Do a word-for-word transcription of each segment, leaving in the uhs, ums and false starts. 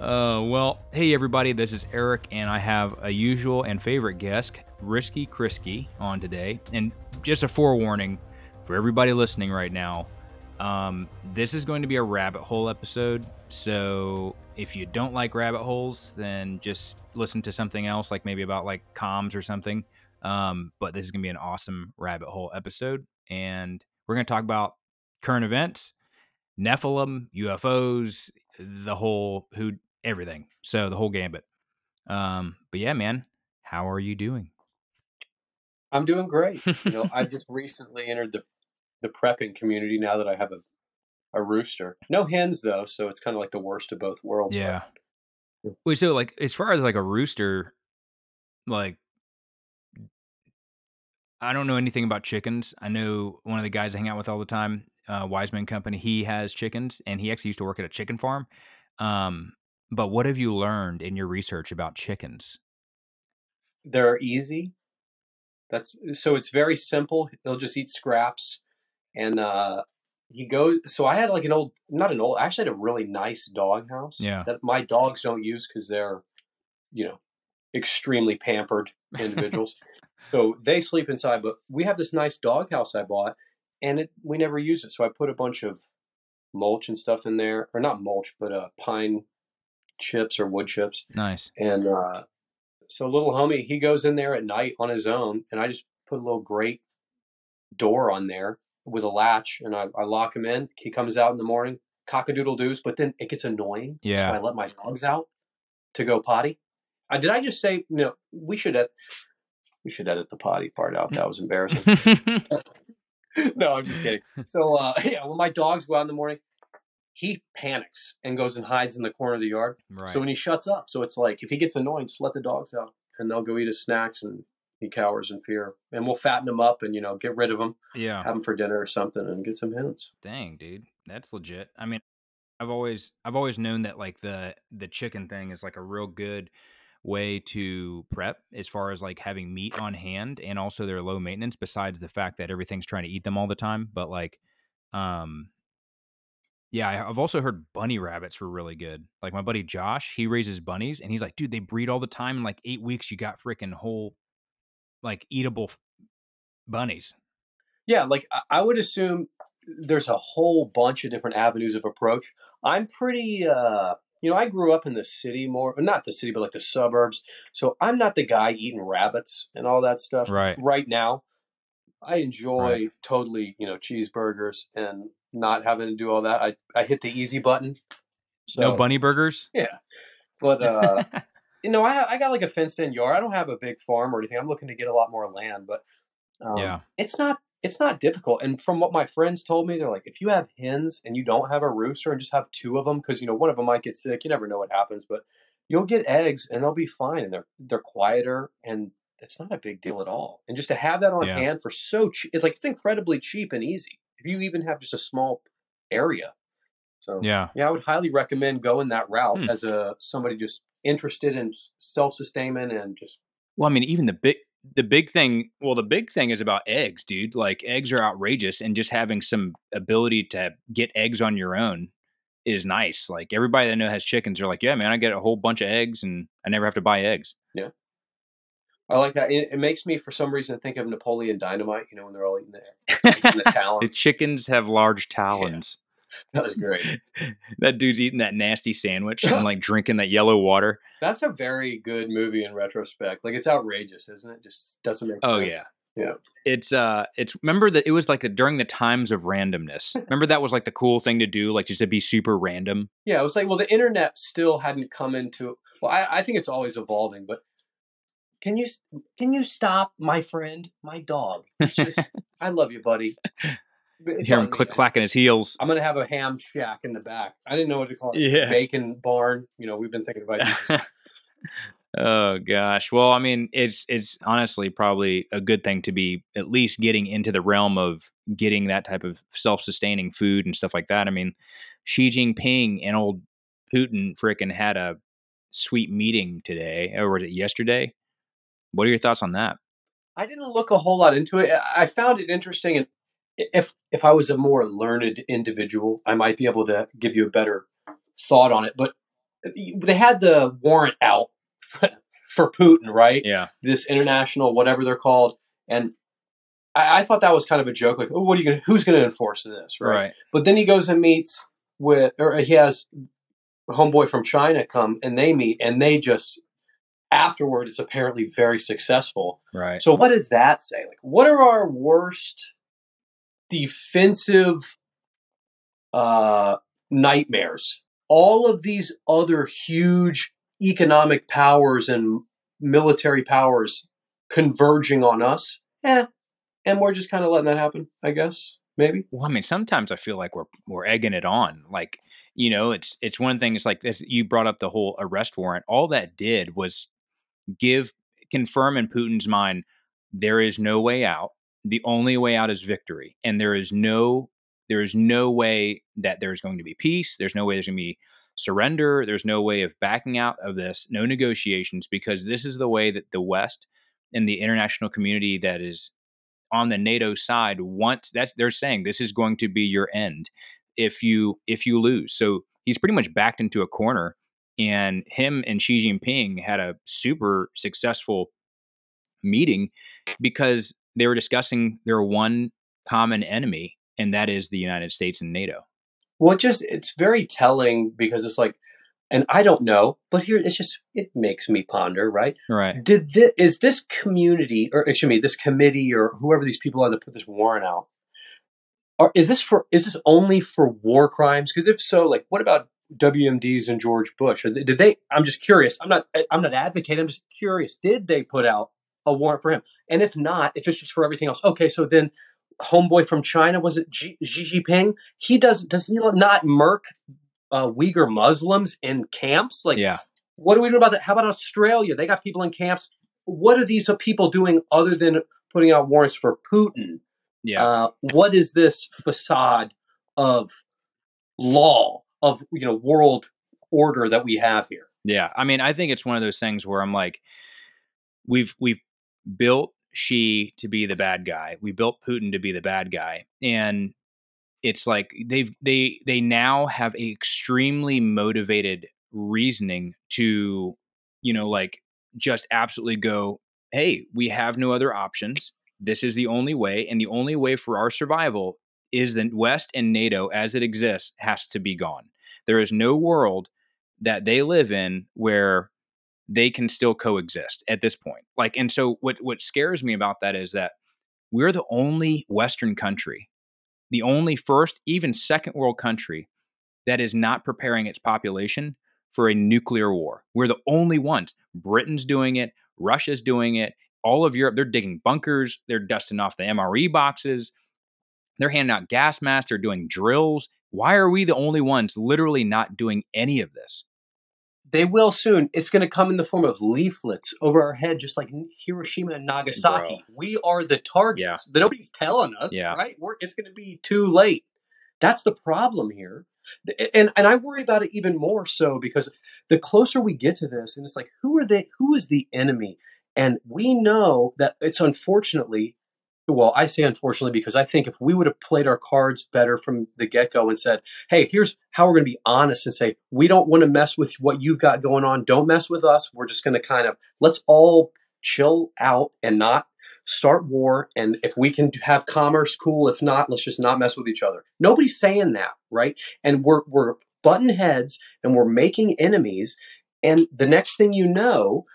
Uh, well, hey everybody, this is Eric, and I have a usual and favorite guest, Risky Krisky, on today. And just a forewarning for everybody listening right now, um, this is going to be a rabbit hole episode. So if you don't like rabbit holes, then just listen to something else, like maybe about like comms or something. Um, but this is going to be an awesome rabbit hole episode, and we're going to talk about current events, Nephilim, U F Os, the whole who everything. So the whole gambit. Um, but yeah, man, how are you doing? I'm doing great. You know, I've just recently entered the the prepping community now that I have a, a rooster. No hens though, so it's kind of like the worst of both worlds. Yeah. But Wait, so like as far as like a rooster, like I don't know anything about chickens. I know one of the guys I hang out with all the time, uh, Wiseman Company, he has chickens, and he actually used to work at a chicken farm. Um, but what have you learned in your research about chickens? they're easy. That's so it's very simple. They'll just eat scraps, and uh, he goes. So I had like an old, not an old. I actually had a really nice dog house Yeah. that my dogs don't use because they're, you know, extremely pampered individuals. So they sleep inside. But we have this nice dog house I bought, and it we never use it. So I put a bunch of mulch and stuff in there, or not mulch, but uh, pine chips or wood chips. Nice. And uh, so little homie, he goes in there at night on his own, and I just put a little grate door on there with a latch, and I, I lock him in. He comes out in the morning, cock-a-doodle doos, but then it gets annoying. Yeah. So I let my dogs out to go potty. Uh, did I just say, you know, we should ed- we should edit the potty part out. That was embarrassing. No, I'm just kidding. So, uh, yeah, when my dogs go out in the morning, he panics and goes and hides in the corner of the yard. Right. So when he shuts up, so it's like if he gets annoying, just let the dogs out, and they'll go eat his snacks, and he cowers in fear. And we'll fatten him up, and you know, get rid of him, Yeah. have him for dinner or something, and get some hens. Dang, dude, that's legit. I mean, I've always I've always known that like the the chicken thing is like a real good way to prep as far as like having meat on hand, and also they're low maintenance besides the fact that everything's trying to eat them all the time. But like um yeah, I- I've also heard bunny rabbits were really good. Like my buddy Josh, he raises bunnies, and he's like, dude, they breed all the time. In like eight weeks, you got freaking whole like eatable f- bunnies. Yeah, like I, I would assume there's a whole bunch of different avenues of approach. I'm pretty, uh, you know, I grew up in the city more, not the city, but like the suburbs. So I'm not the guy eating rabbits and all that stuff Right. right now. I enjoy Right. totally, you know, cheeseburgers and not having to do all that. I, I hit the easy button. So No bunny burgers. yeah, but uh, you know, I I got like a fenced in yard. I don't have a big farm or anything. I'm looking to get a lot more land, but um, Yeah. it's not it's not difficult. And from what my friends told me, they're like, if you have hens and you don't have a rooster and just have two of them, because you know one of them might get sick. You never know what happens, but you'll get eggs and they'll be fine, and they're they're quieter, and it's not a big deal at all. And just to have that on Yeah. hand for so cheap, it's like it's incredibly cheap and easy. If you even have just a small area. So Yeah. yeah, I would highly recommend going that route Hmm. as a somebody just interested in self sustainment and just Well, I mean, even the big the big thing well, the big thing is about eggs, dude. Like eggs are outrageous, and just having some ability to get eggs on your own is nice. Like everybody that I know has chickens are like, yeah, man, I get a whole bunch of eggs and I never have to buy eggs. yeah. I like that. It, it makes me, for some reason, think of Napoleon Dynamite. You know, when they're all eating the, eating the The talons. chickens have large talons. That was great. That dude's eating that nasty sandwich and like drinking that yellow water. That's a very good movie in retrospect. Like it's outrageous, isn't it? Just doesn't make Oh sense. yeah. Yeah. It's uh it's remember that it was like a, during the times of randomness. Remember that was like the cool thing to do, like just to be super random. Yeah, it was like, well, the internet still hadn't come into. Well, I, I think it's always evolving, but can you can you stop, my friend, my dog? It's just, I love you, buddy. But it's Hear on him me. click clacking his heels. I'm gonna have a ham shack in the back. I didn't know what to call it. Yeah. Bacon barn. You know, we've been thinking about this. Oh gosh. Well, I mean, it's it's honestly probably a good thing to be at least getting into the realm of getting that type of self-sustaining food and stuff like that. I mean, Xi Jinping and old Putin frickin' had a sweet meeting today, or was it yesterday? What are your thoughts on that? I didn't look a whole lot into it. I found it interesting, and if if I was a more learned individual, I might be able to give you a better thought on it. But they had the warrant out for Putin, right? Yeah. This international, whatever they're called. And I, I thought that was kind of a joke. Like, oh, what are you going to, who's going to enforce this? Right? Right. But then he goes and meets with, or he has a homeboy from China come and they meet and they just, afterward, it's apparently very successful. Right. So what does that say? Like, what are our worst defensive uh, nightmares? All of these other huge economic powers and military powers converging on us. Yeah. And we're just kind of letting that happen, I guess. Maybe. Well, I mean, sometimes I feel like we're we're egging it on. Like, you know, it's it's one thing. It's like this. You brought up the whole arrest warrant. All that did was give confirm in Putin's mind there is no way out. The only way out is victory, and there is no there is no way that there's going to be peace. There's no way there's going to be surrender. There's no way of backing out of this. No negotiations, because this is the way that the West and the international community that is on the NATO side wants. That's they're saying this is going to be your end if you if you lose. So he's pretty much backed into a corner. And him and Xi Jinping had a super successful meeting because they were discussing their one common enemy, and that is the United States and NATO. Well, it just, it's very telling because it's like, and I don't know, but here it's just, it makes me ponder, right? Right. Did this, is this community, or excuse me, this committee or whoever these people are that put this warrant out, or is this for, is this only for war crimes? Because if so, like, what about W M Ds and George Bush? Did they, I'm just curious. I'm not, I'm not advocating. I'm just curious. Did they put out a warrant for him? And if not, if it's just for everything else, okay, so then homeboy from China, was it Xi, Xi Jinping? He does, does he not murk uh, Uyghur Muslims in camps? Like, yeah. What do we do about that? How about Australia? They got people in camps. What are these people doing other than putting out warrants for Putin? Yeah. Uh, what is this facade of law, of, you know, world order that we have here? Yeah. I mean, I think it's one of those things where I'm like, we've we've built Xi to be the bad guy. We built Putin to be the bad guy. And it's like they've they they now have a extremely motivated reasoning to, you know, like just absolutely go, hey, we have no other options. This is the only way. And the only way for our survival is the West, and NATO as it exists has to be gone. There is no world that they live in where they can still coexist at this point. Like, and so what, what scares me about that is that we're the only Western country, the only first, even second world country that is not preparing its population for a nuclear war. We're the only ones. Britain's doing it. Russia's doing it. All of Europe, they're digging bunkers. They're dusting off the M R E boxes. They're handing out gas masks. They're doing drills. Why are we the only ones literally not doing any of this? They will soon. It's going to come in the form of leaflets over our head, just like Hiroshima and Nagasaki. Bro. We are the targets, Yeah. but nobody's telling us, Yeah. right? We're, it's going to be too late. That's the problem here. And and I worry about it even more so because the closer we get to this, and it's like, who are they? Who is the enemy? And we know that it's unfortunately, well, I say unfortunately because I think if we would have played our cards better from the get-go and said, hey, here's how we're going to be honest and say, we don't want to mess with what you've got going on. Don't mess with us. We're just going to kind of, let's all chill out and not start war. And if we can have commerce, cool. If not, let's just not mess with each other. Nobody's saying that, right? And we're we're butting heads and we're making enemies. And the next thing you know,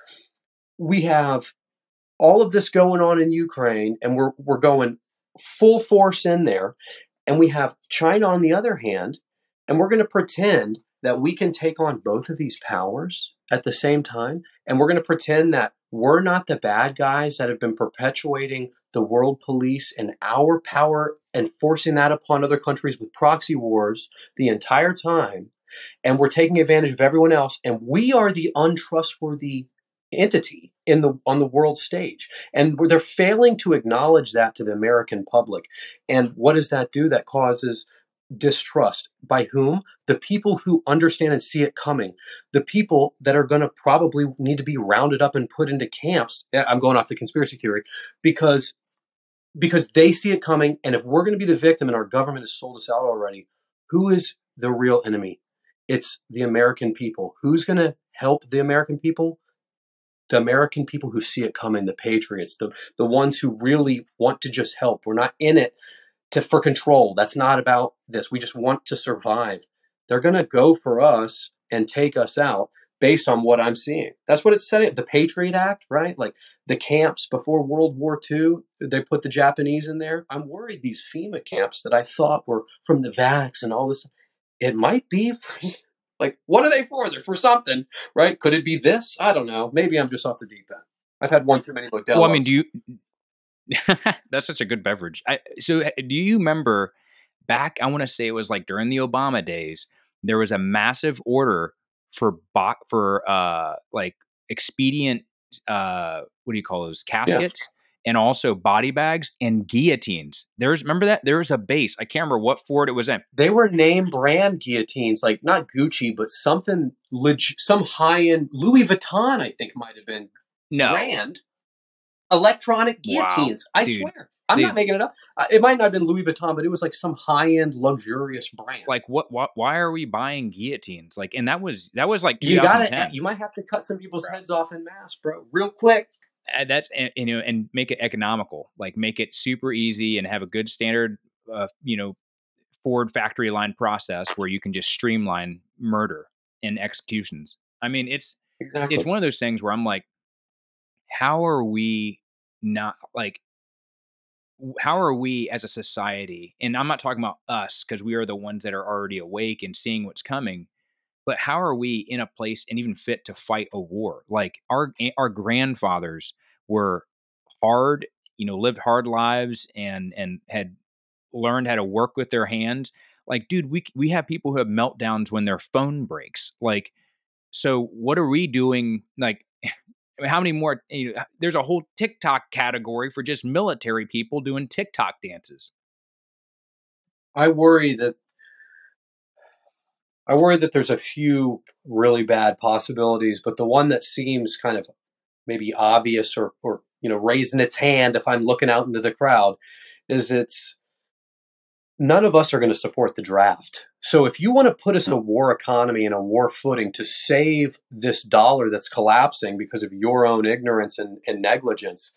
we have all of this going on in Ukraine, and we're we're going full force in there. And we have China on the other hand, and we're going to pretend that we can take on both of these powers at the same time. And we're going to pretend that we're not the bad guys that have been perpetuating the world police and our power and forcing that upon other countries with proxy wars the entire time. And we're taking advantage of everyone else. And we are the untrustworthy entity in the on the world stage. And they're failing to acknowledge that to the American public. And what does that do? That causes distrust. By whom? The people who understand and see it coming. The people that are going to probably need to be rounded up and put into camps. I'm going off the conspiracy theory because because they see it coming. And if we're going to be the victim and our government has sold us out already, who is the real enemy? It's the American people. Who's going to help the American people? The American people who see it coming, the patriots, the, the ones who really want to just help. We're not in it to for control. That's not about this. We just want to survive. They're going to go for us and take us out based on what I'm seeing. That's what it's saying. The Patriot Act, right? Like the camps before World War Two, they put the Japanese in there. I'm worried these FEMA camps that I thought were from the vax and all this, it might be for, like, what are they for? They're for something, right? Could it be this? I don't know. Maybe I'm just off the deep end. I've had one too many Modelo's. Well, I mean, do you? That's such a good beverage. I, so, do you remember back? I want to say it was like during the Obama days. There was a massive order for bo- for uh like expedient uh what do you call those caskets, yeah, and also body bags and guillotines. There's remember that there was a base. I can't remember what Ford it was in. They were name brand guillotines, like not Gucci, but something leg- some high end Louis Vuitton. I think might have been no brand electronic guillotines. Wow. I Dude. swear. I'm Dude. not making it up. Uh, it might not have been Louis Vuitton, but it was like some high-end, luxurious brand. Like what? What? Why are we buying guillotines? Like, and that was that was like you got to. You might have to cut some people's bro. heads off in mass, bro, real quick. Uh, that's and you know, and make it economical. Like, make it super easy and have a good standard, uh, you know, Ford factory line process where you can just streamline murder and executions. I mean, it's exactly. It's one of those things where I'm like, how are we not like? How are we as a society, and I'm not talking about us because we are the ones that are already awake and seeing what's coming, but how are we in a place and even fit to fight a war? Like our our grandfathers were hard, you know, lived hard lives and and had learned how to work with their hands. Like, dude, we we have people who have meltdowns when their phone breaks. Like, so what are we doing? Like, I mean, how many more? You know, there's a whole TikTok category for just military people doing TikTok dances. I worry that I worry that there's a few really bad possibilities, but the one that seems kind of maybe obvious or, or you know, raising its hand if I'm looking out into the crowd is it's none of us are going to support the draft. So if you want to put us in a war economy and a war footing to save this dollar that's collapsing because of your own ignorance and, and negligence,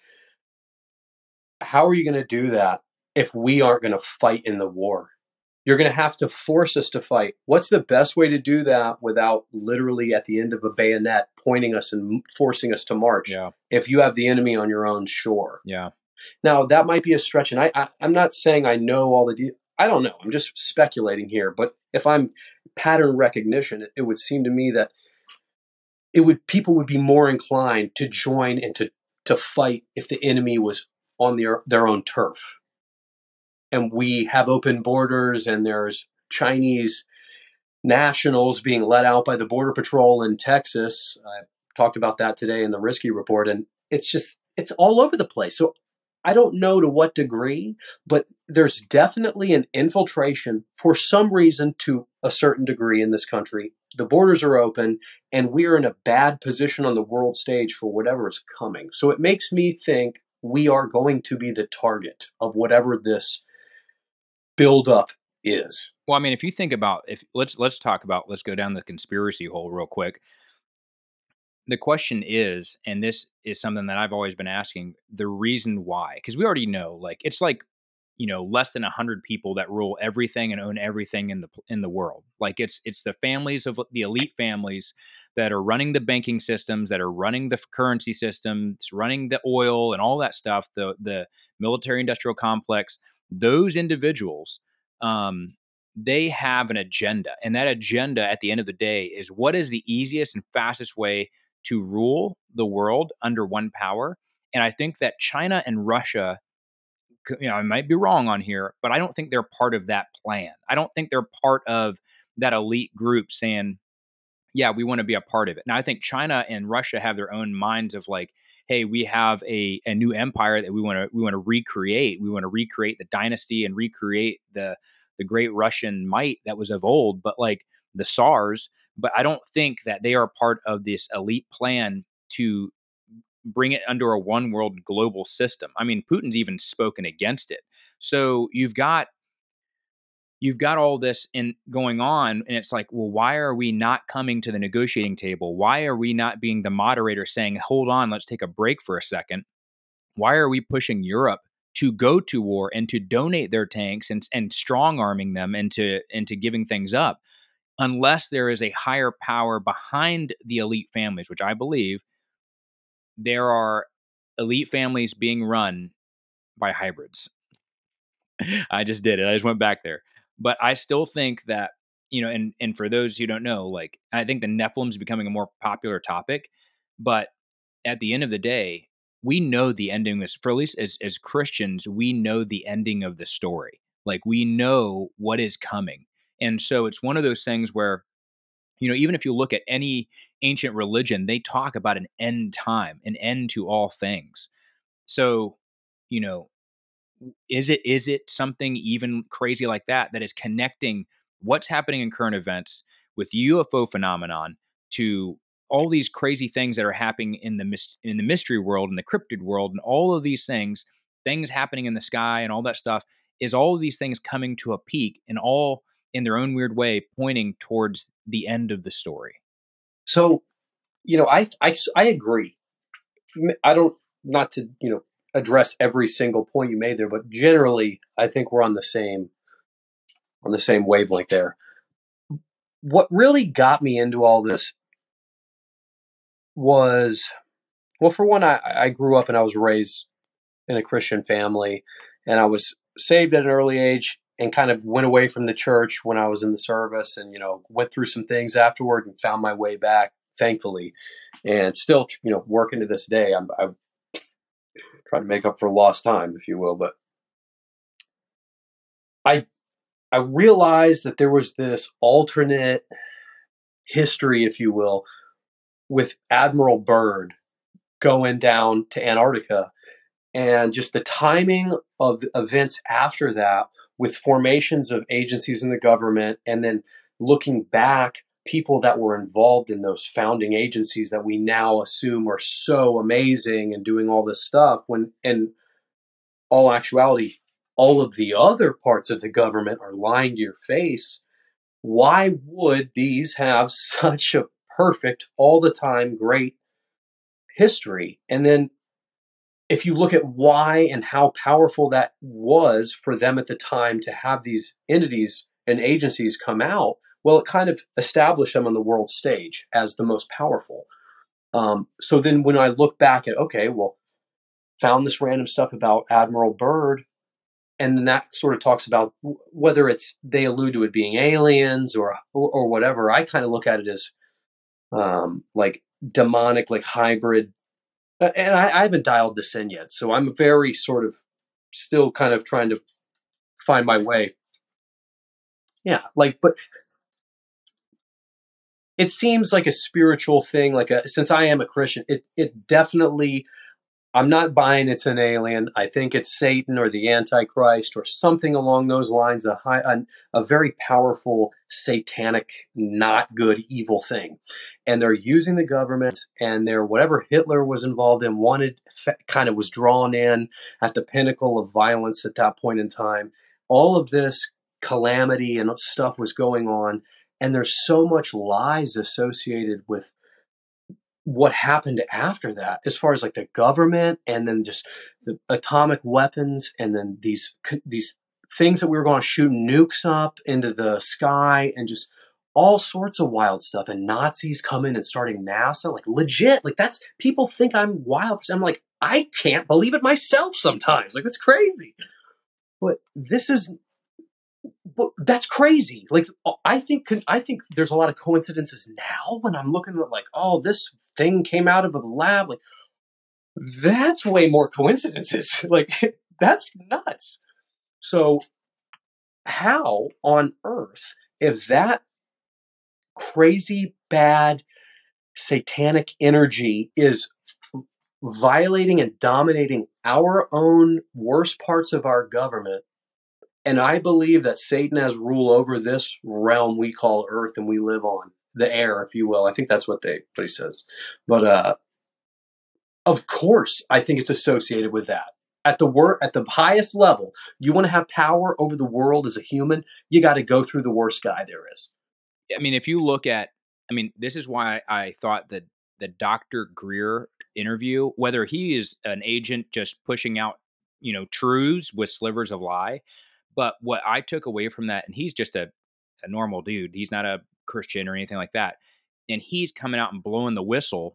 how are you going to do that if we aren't going to fight in the war? You're going to have to force us to fight. What's the best way to do that without literally at the end of a bayonet pointing us and forcing us to march? Yeah. If you have the enemy on your own shore. Yeah. Now, that might be a stretch, and I, I, I'm not saying I know all the de- I don't know. I'm just speculating here. But if I'm pattern recognition, it, it would seem to me that it would people would be more inclined to join and to, to fight if the enemy was on their, their own turf. And we have open borders, and there's Chinese nationals being let out by the Border Patrol in Texas. I talked about that today in the Risky Report, and it's just, it's all over the place. So I don't know to what degree, but there's definitely an infiltration for some reason to a certain degree in this country. The borders are open, and we're in a bad position on the world stage for whatever is coming. So it makes me think we are going to be the target of whatever this buildup is. Well, I mean, if you think about, if let's let's talk about, let's go down the conspiracy hole real quick. The question is, and this is something that I've always been asking, the reason why, because we already know, like, it's like, you know, less than a hundred people that rule everything and own everything in the in the world. Like, it's it's the families of the elite families that are running the banking systems, that are running the currency systems, running the oil and all that stuff. The the military industrial complex. Those individuals, um, they have an agenda, and that agenda, at the end of the day, is what is the easiest and fastest way to rule the world under one power. And I think that China and Russia, you know, I might be wrong on here, but I don't think they're part of that plan. I don't think they're part of that elite group saying, yeah, we want to be a part of it. Now, I think China and Russia have their own minds of like, hey, we have a, a new empire that we want to we want to recreate. We want to recreate the dynasty and recreate the the great Russian might that was of old, but like the Tsars. But I don't think that they are part of this elite plan to bring it under a one world global system. I mean, Putin's even spoken against it. So you've got you've got all this in going on, and it's like, well, why are we not coming to the negotiating table? Why are we not being the moderator saying, hold on, let's take a break for a second? Why are we pushing Europe to go to war and to donate their tanks and, and strong arming them into, into giving things up? Unless there is a higher power behind the elite families, which I believe there are elite families being run by hybrids. I just did it. I just went back there. But I still think that, you know, and and for those who don't know, like, I think the Nephilim is becoming a more popular topic. But at the end of the day, we know the ending of this. For at least as as Christians, we know the ending of the story. Like, we know what is coming. And so it's one of those things where, you know, even if you look at any ancient religion, they talk about an end time, an end to all things. So, you know, is it is it something even crazy like that that is connecting what's happening in current events with U F O phenomenon to all these crazy things that are happening in the mys- in the mystery world and the cryptid world and all of these things, things happening in the sky and all that stuff? Is all of these things coming to a peak and all in their own weird way pointing towards the end of the story? So, you know, I, I, I agree. I don't, not to, you know, address every single point you made there, but generally I think we're on the same, on the same wavelength there. What really got me into all this was, well, for one, I, I grew up and I was raised in a Christian family, and I was saved at an early age and kind of went away from the church when I was in the service, and, you know, went through some things afterward and found my way back, thankfully, and still, you know, working to this day. I'm, I'm trying to make up for lost time, if you will. But I, I realized that there was this alternate history, if you will, with Admiral Byrd going down to Antarctica, and just the timing of the events after that with formations of agencies in the government, and then looking back, people that were involved in those founding agencies that we now assume are so amazing and doing all this stuff, when in all actuality, all of the other parts of the government are lying to your face. Why would these have such a perfect, all the time, great history? And then if you look at why and how powerful that was for them at the time to have these entities and agencies come out, well, it kind of established them on the world stage as the most powerful. Um, so then when I look back at, okay, well, found this random stuff about Admiral Byrd, and then that sort of talks about whether it's they allude to it being aliens or or, or whatever. I kind of look at it as um, like demonic, like hybrid. And I, I haven't dialed this in yet, so I'm very sort of still kind of trying to find my way. Yeah, like, but it seems like a spiritual thing. Like, a, since I am a Christian, it it definitely. I'm not buying it's an alien. I think it's Satan or the Antichrist or something along those lines. A high, a, a very powerful, satanic, not good, evil thing, and they're using the government, and they're whatever Hitler was involved in, wanted, kind of was drawn in at the pinnacle of violence at that point in time. All of this calamity and stuff was going on, and there's so much lies associated with what happened after that, as far as like the government, and then just the atomic weapons, and then these these things that we were going to shoot nukes up into the sky, and just all sorts of wild stuff, and Nazis coming and starting NASA, like legit, like that's, people think I'm wild. I'm like, I can't believe it myself sometimes. Like, that's crazy. But this is, but that's crazy. Like, I think I think there's a lot of coincidences now when I'm looking at, like, oh, this thing came out of a lab. Like, that's way more coincidences. Like, that's nuts. So how on earth, if that crazy, bad, satanic energy is violating and dominating our own worst parts of our government, and I believe that Satan has rule over this realm we call Earth and we live on, the air, if you will. I think that's what they what he says. But uh, of course, I think it's associated with that. At the wor- at the highest level, you want to have power over the world as a human, you got to go through the worst guy there is. I mean, if you look at, I mean, this is why I thought that the Doctor Greer interview, whether he is an agent just pushing out, you know, truths with slivers of lie, but what I took away from that, and he's just a, a normal dude, he's not a Christian or anything like that. And he's coming out and blowing the whistle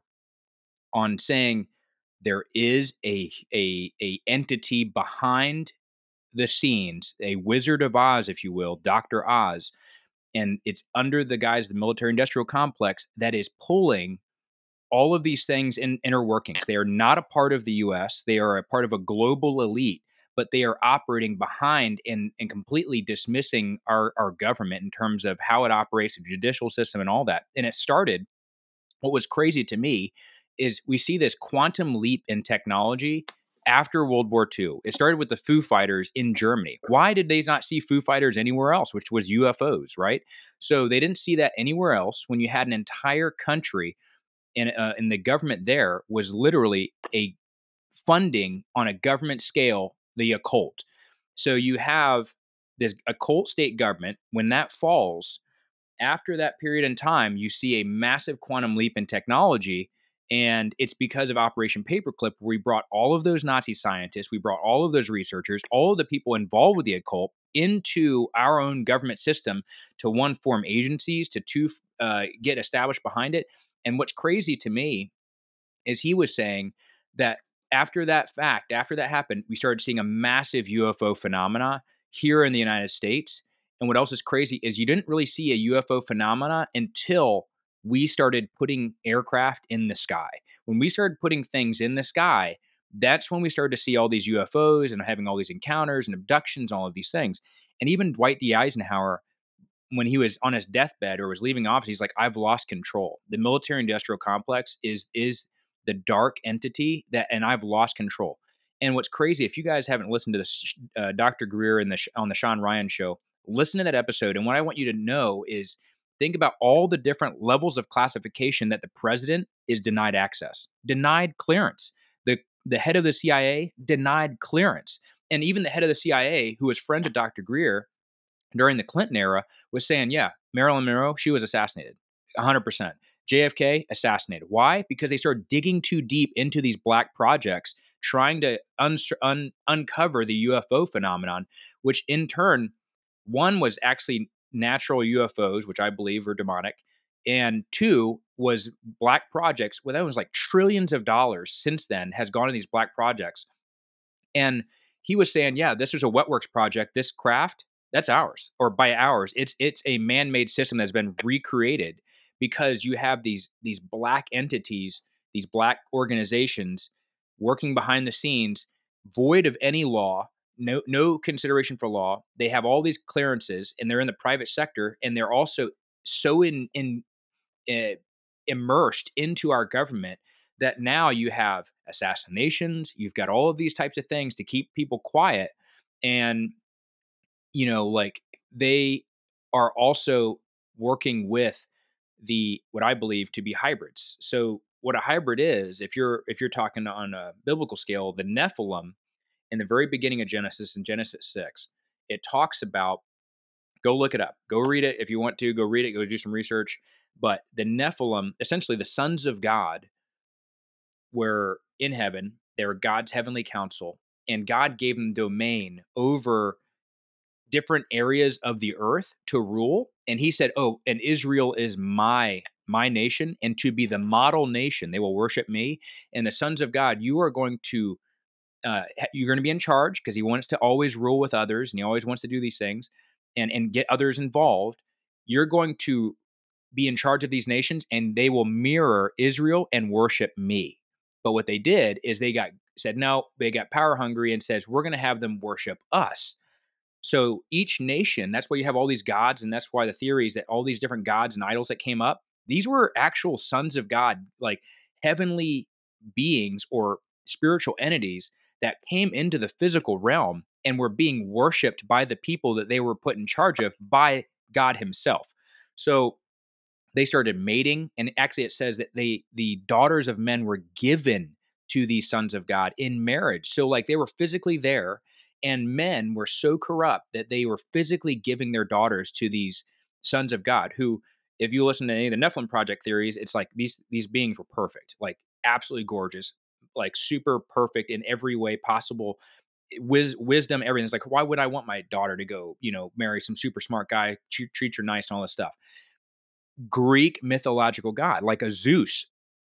on saying there is a a a entity behind the scenes, a Wizard of Oz, if you will, Doctor Oz, and it's under the guise of the military industrial complex that is pulling all of these things in inner workings. They are not a part of the U S. They are a part of a global elite, but they are operating behind and, and completely dismissing our, our government in terms of how it operates, the judicial system, and all that. And it started, what was crazy to me is we see this quantum leap in technology after World War Two. It started with the Foo Fighters in Germany. Why did they not see Foo Fighters anywhere else, which was U F Os, right? So they didn't see that anywhere else when you had an entire country and, uh, and the government there was literally a funding on a government scale the occult. So you have this occult state government. When that falls, after that period in time, you see a massive quantum leap in technology. And it's because of Operation Paperclip, where we brought all of those Nazi scientists, we brought all of those researchers, all of the people involved with the occult into our own government system to, one, form agencies, to two, uh, get established behind it. And what's crazy to me is he was saying that after that fact, after that happened, we started seeing a massive U F O phenomena here in the United States. And what else is crazy is you didn't really see a U F O phenomena until we started putting aircraft in the sky. When we started putting things in the sky, that's when we started to see all these U F Os and having all these encounters and abductions, all of these things. And even Dwight D. Eisenhower, when he was on his deathbed or was leaving office, he's like, I've lost control. The military industrial complex is is the dark entity that, and I've lost control. And what's crazy, if you guys haven't listened to this, uh, Doctor Greer in the on the Sean Ryan show, listen to that episode. And what I want you to know is think about all the different levels of classification that the president is denied access, denied clearance. The the head of the C I A denied clearance, and even the head of the C I A, who was friends with Doctor Greer during the Clinton era, was saying, yeah, Marilyn Monroe, she was assassinated, one hundred percent. J F K, assassinated. Why? Because they started digging too deep into these black projects, trying to un- un- uncover the U F O phenomenon, which in turn, one was actually natural U F Os, which I believe were demonic, and two was black projects, where that was like trillions of dollars since then has gone to these black projects. And he was saying, yeah, this is a Wetworks project. This craft, that's ours, or by ours, it's it's a man-made system that's been recreated because you have these these black entities, these black organizations working behind the scenes, void of any law, no no consideration for law. They have all these clearances, and they're in the private sector, and they're also so in in uh, immersed into our government that now you have assassinations, you've got all of these types of things to keep people quiet. And, you know, like they are also working with the, what I believe to be hybrids. So what a hybrid is, if you're, if you're talking on a biblical scale, the Nephilim in the very beginning of Genesis, in Genesis six, it talks about, go look it up, go read it. If you want to, go read it, go do some research. But the Nephilim, essentially the sons of God, were in heaven. They were God's heavenly council, and God gave them domain over different areas of the earth to rule. And he said, oh, and Israel is my my nation, and to be the model nation. They will worship me. And the sons of God, you are going to uh, you're going to be in charge, because he wants to always rule with others, and he always wants to do these things and and get others involved. You're going to be in charge of these nations, and they will mirror Israel and worship me. But what they did is they got said, no, they got power hungry and says, we're going to have them worship us. So each nation, that's why you have all these gods, and that's why the theory is that all these different gods and idols that came up, these were actual sons of God, like heavenly beings or spiritual entities that came into the physical realm and were being worshipped by the people that they were put in charge of by God himself. So they started mating, and actually it says that they the daughters of men were given to these sons of God in marriage. So like they were physically there, and men were so corrupt that they were physically giving their daughters to these sons of God who, if you listen to any of the Nephilim project theories, it's like these these beings were perfect, like absolutely gorgeous, like super perfect in every way possible. Wis- wisdom, everything. It's like, why would I want my daughter to go, you know, marry some super smart guy, treat, treat her nice and all this stuff? Greek mythological god, like a Zeus,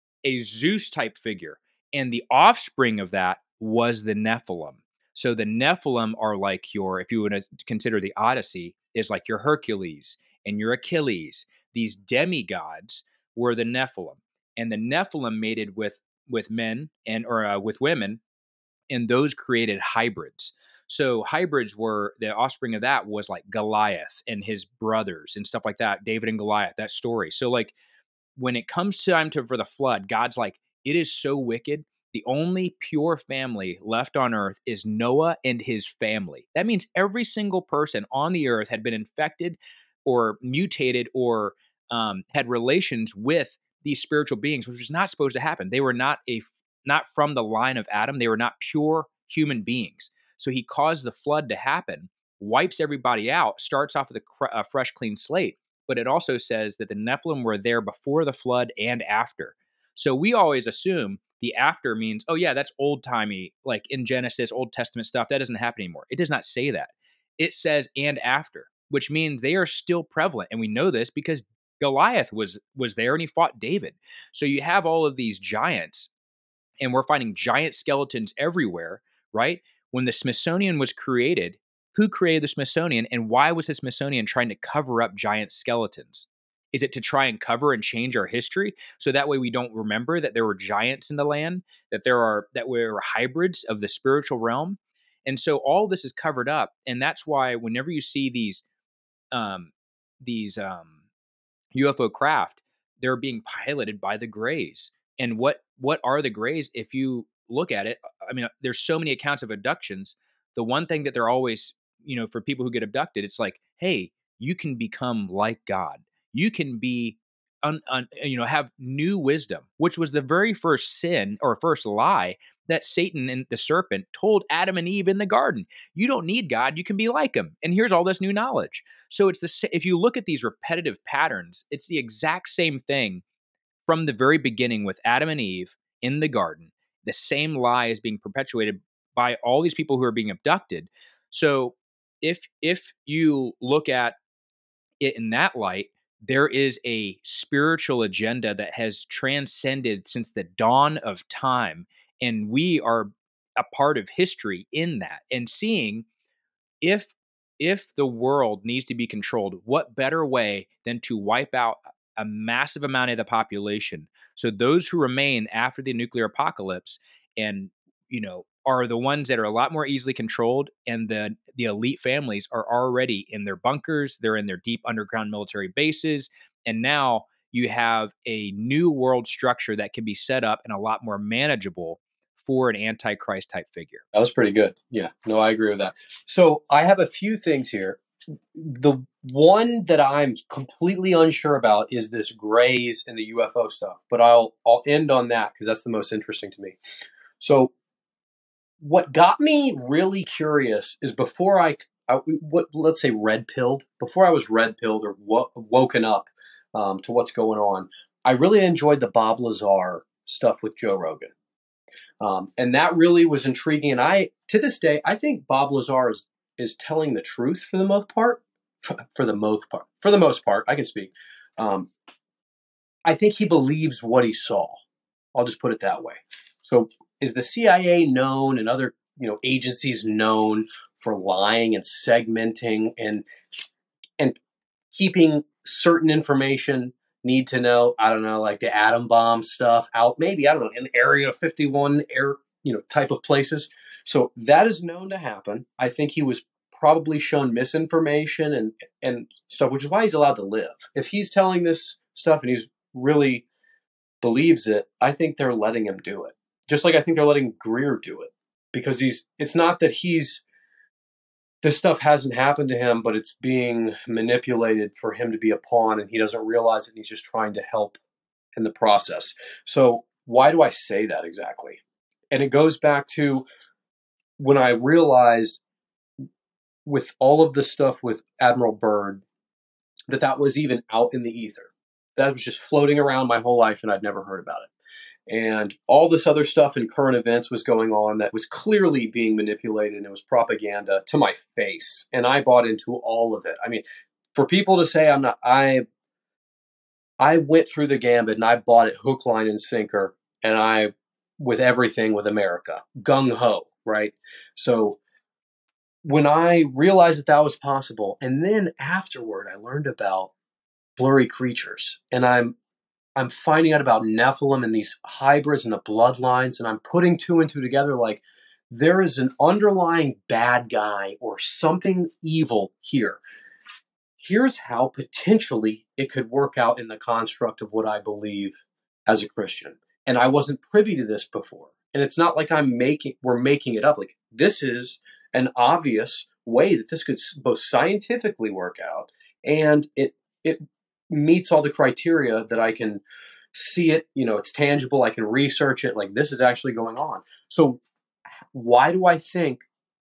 a Zeus type figure. And the offspring of that was the Nephilim. So the Nephilim are like your, if you would consider the Odyssey, is like your Hercules and your Achilles. These demigods were the Nephilim. And the Nephilim mated with with men and or uh, with women, and those created hybrids. So hybrids were the offspring of that was like Goliath and his brothers and stuff like that, David and Goliath, that story. So like when it comes time to for the flood, God's like, it is so wicked. The only pure family left on earth is Noah and his family. That means every single person on the earth had been infected or mutated or um, had relations with these spiritual beings, which was not supposed to happen. They were not a not from the line of Adam. They were not pure human beings. So he caused the flood to happen, wipes everybody out, starts off with a, cr- a fresh, clean slate. But it also says that the Nephilim were there before the flood and after. So we always assume the after means, oh, yeah, that's old timey, like in Genesis, Old Testament stuff. That doesn't happen anymore. It does not say that. It says and after, which means they are still prevalent. And we know this because Goliath was was there and he fought David. So you have all of these giants, and we're finding giant skeletons everywhere, right? When the Smithsonian was created, who created the Smithsonian and why was the Smithsonian trying to cover up giant skeletons? Is it to try and cover and change our history so that way we don't remember that there were giants in the land, that there are that there were hybrids of the spiritual realm? And so all this is covered up, and that's why whenever you see these um, these um, U F O craft, they're being piloted by the Greys. And what what are the Greys? If you look at it, I mean, there's so many accounts of abductions. The one thing that they're always, you know, for people who get abducted, it's like, hey, you can become like God. You can be, un, un, you know, have new wisdom, which was the very first sin or first lie that Satan and the serpent told Adam and Eve in the garden. You don't need God. You can be like him. And here's all this new knowledge. So it's the if you look at these repetitive patterns, it's the exact same thing from the very beginning with Adam and Eve in the garden. The same lie is being perpetuated by all these people who are being abducted. So if if you look at it in that light, there is a spiritual agenda that has transcended since the dawn of time, and we are a part of history in that and seeing if if the world needs to be controlled, what better way than to wipe out a massive amount of the population? So those who remain after the nuclear apocalypse and you know are the ones that are a lot more easily controlled, and the the elite families are already in their bunkers, they're in their deep underground military bases, and now you have a new world structure that can be set up and a lot more manageable for an antichrist type figure. That was pretty good. Yeah, no, I agree with that. So I have a few things here. The one that I'm completely unsure about is this Greys and the U F O stuff, but I'll I'll end on that because that's the most interesting to me. So what got me really curious is before I, I what let's say red pilled, before I was red pilled or wo- woken up um, to what's going on, I really enjoyed the Bob Lazar stuff with Joe Rogan. Um, and that really was intriguing. And I, to this day, I think Bob Lazar is, is telling the truth for the most part. For, for the most part, for the most part, I can speak. Um, I think he believes what he saw. I'll just put it that way. So, is the C I A known and other you know agencies known for lying and segmenting and and keeping certain information? Need to know, I don't know, like the atom bomb stuff out, maybe, I don't know, in Area fifty-one air, you know, type of places. So that is known to happen. I think he was probably shown misinformation and, and stuff, which is why he's allowed to live. If he's telling this stuff and he's really believes it, I think they're letting him do it. Just like I think they're letting Greer do it. Because he's, it's not that he's, this stuff hasn't happened to him, but it's being manipulated for him to be a pawn, and he doesn't realize it, and he's just trying to help in the process. So why do I say that exactly? And it goes back to when I realized with all of the stuff with Admiral Byrd, that that was even out in the ether. That was just floating around my whole life and I'd never heard about it. And all this other stuff in current events was going on that was clearly being manipulated, and it was propaganda to my face. And I bought into all of it. I mean, for people to say I'm not, I, I went through the gambit and I bought it hook, line, and sinker. And I, with everything with America, gung ho, right? So when I realized that that was possible, and then afterward, I learned about blurry creatures, and I'm I'm finding out about Nephilim and these hybrids and the bloodlines, and I'm putting two and two together like there is an underlying bad guy or something evil here. Here's how potentially it could work out in the construct of what I believe as a Christian. And I wasn't privy to this before. And it's not like I'm making we're making it up. Like this is an obvious way that this could both scientifically work out, and it it meets all the criteria that I can see it, you know, it's tangible, I can research it, like this is actually going on. So why do I think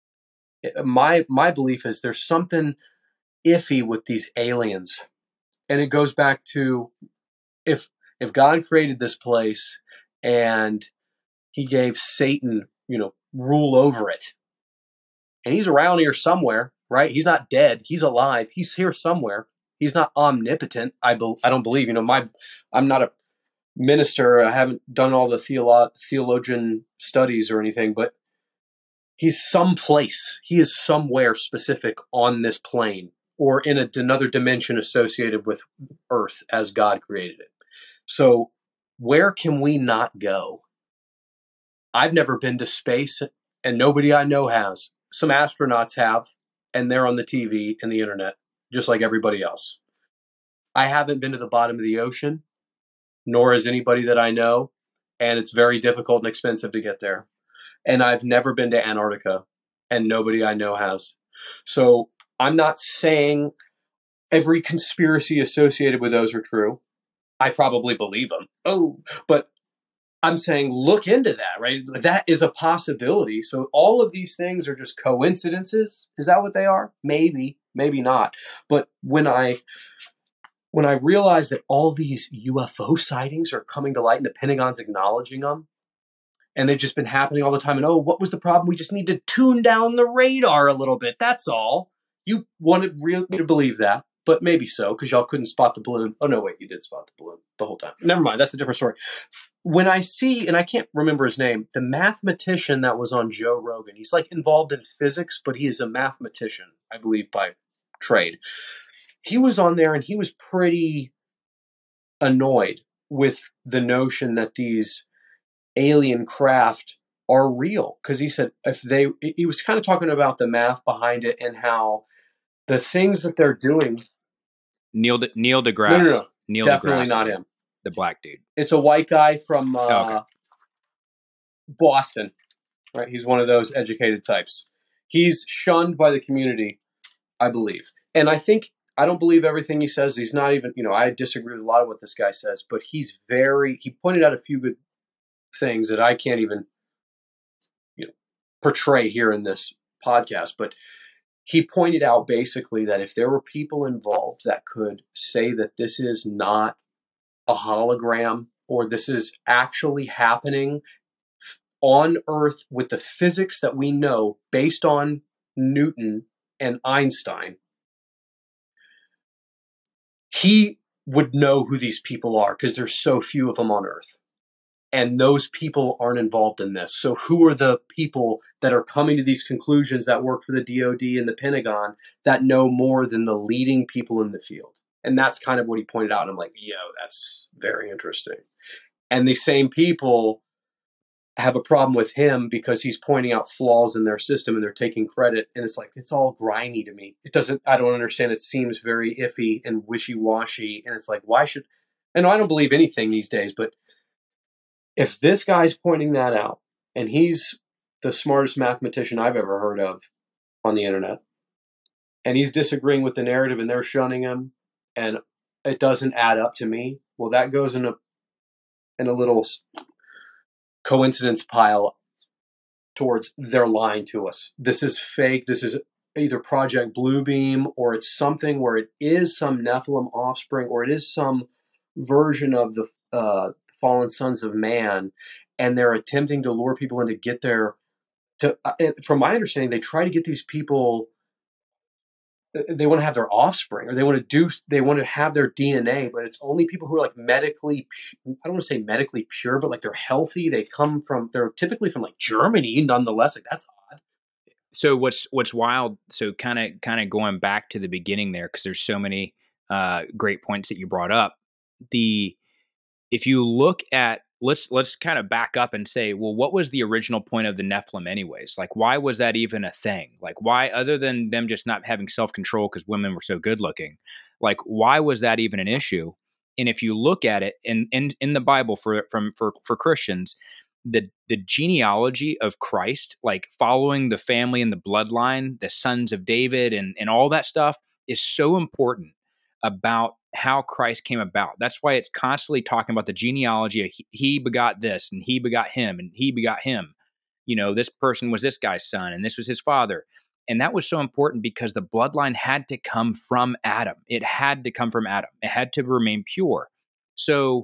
my my belief is there's something iffy with these aliens? And it goes back to if if God created this place and he gave Satan, you know, rule over it, and he's around here somewhere, right? He's not dead, he's alive, he's here somewhere. He's not omnipotent. I be, I don't believe. You know, my I'm not a minister. I haven't done all the theolo- theologian studies or anything, but he's someplace. He is somewhere specific on this plane or in a, another dimension associated with Earth as God created it. So where can we not go? I've never been to space, and nobody I know has. Some astronauts have, and they're on the T V and the internet, just like everybody else. I haven't been to the bottom of the ocean, nor has anybody that I know, and it's very difficult and expensive to get there. And I've never been to Antarctica, and nobody I know has. So I'm not saying every conspiracy associated with those are true. I probably believe them. Oh, but I'm saying look into that, right? That is a possibility. So all of these things are just coincidences. Is that what they are? Maybe, maybe not. But when I when I realized that all these U F O sightings are coming to light and the Pentagon's acknowledging them, and they've just been happening all the time, and oh, what was the problem? We just need to tune down the radar a little bit. That's all. You wanted real me to believe that, but maybe so, because y'all couldn't spot the balloon. Oh, no, wait, you did spot the balloon the whole time. Never mind, that's a different story. When I see, and I can't remember his name, the mathematician that was on Joe Rogan, he's like involved in physics, but he is a mathematician, I believe, by trade. He was on there and he was pretty annoyed with the notion that these alien craft are real. Because he said if they, he was kind of talking about the math behind it and how the things that they're doing. Neil De, Neil deGrasse. No, no, no. Neil Definitely deGrasse, not him. The black dude. It's a white guy from uh, oh, okay. Boston. Right? He's one of those educated types. He's shunned by the community, I believe. And I think, I don't believe everything he says. He's not even, you know, I disagree with a lot of what this guy says, but he's very, he pointed out a few good things that I can't even, you know, portray here in this podcast. But he pointed out basically that if there were people involved that could say that this is not a hologram or this is actually happening on Earth with the physics that we know based on Newton and Einstein, he would know who these people are because there's so few of them on Earth. And those people aren't involved in this. So who are the people that are coming to these conclusions that work for the D O D and the Pentagon that know more than the leading people in the field? And that's kind of what he pointed out. And I'm like, yo, that's very interesting. And the same people have a problem with him because he's pointing out flaws in their system and they're taking credit. And it's like, it's all grimy to me. It doesn't, I don't understand. It seems very iffy and wishy-washy. And it's like, why should, and I don't believe anything these days, but if this guy's pointing that out and he's the smartest mathematician I've ever heard of on the internet, and he's disagreeing with the narrative and they're shunning him and it doesn't add up to me, well, that goes in a, in a little coincidence pile towards they're lying to us. This is fake. This is either Project Bluebeam, or it's something where it is some Nephilim offspring, or it is some version of the uh, fallen sons of man, and they're attempting to lure people in to get their. To, uh, from my understanding, they try to get these people. They want to have their offspring, or they want to do. They want to have their D N A, but it's only people who are like medically. I don't want to say medically pure, but like they're healthy. They come from. They're typically from like Germany, nonetheless. Like that's odd. So what's what's wild? So kind of kind of going back to the beginning there, because there's so many uh, great points that you brought up. The if you look at let's let's kind of back up and say, well, what was the original point of the Nephilim anyways? Like, why was that even a thing? Like, why, other than them just not having self-control because women were so good looking, like, why was that even an issue? And if you look at it in in, in the Bible for from for for Christians, the the genealogy of Christ, like following the family and the bloodline, the sons of David and and all that stuff is so important about how Christ came about. That's why it's constantly talking about the genealogy of he, he begot this and he begot him and he begot him. You know, this person was this guy's son and this was his father. And that was so important because the bloodline had to come from Adam. It had to come from Adam. It had to remain pure. So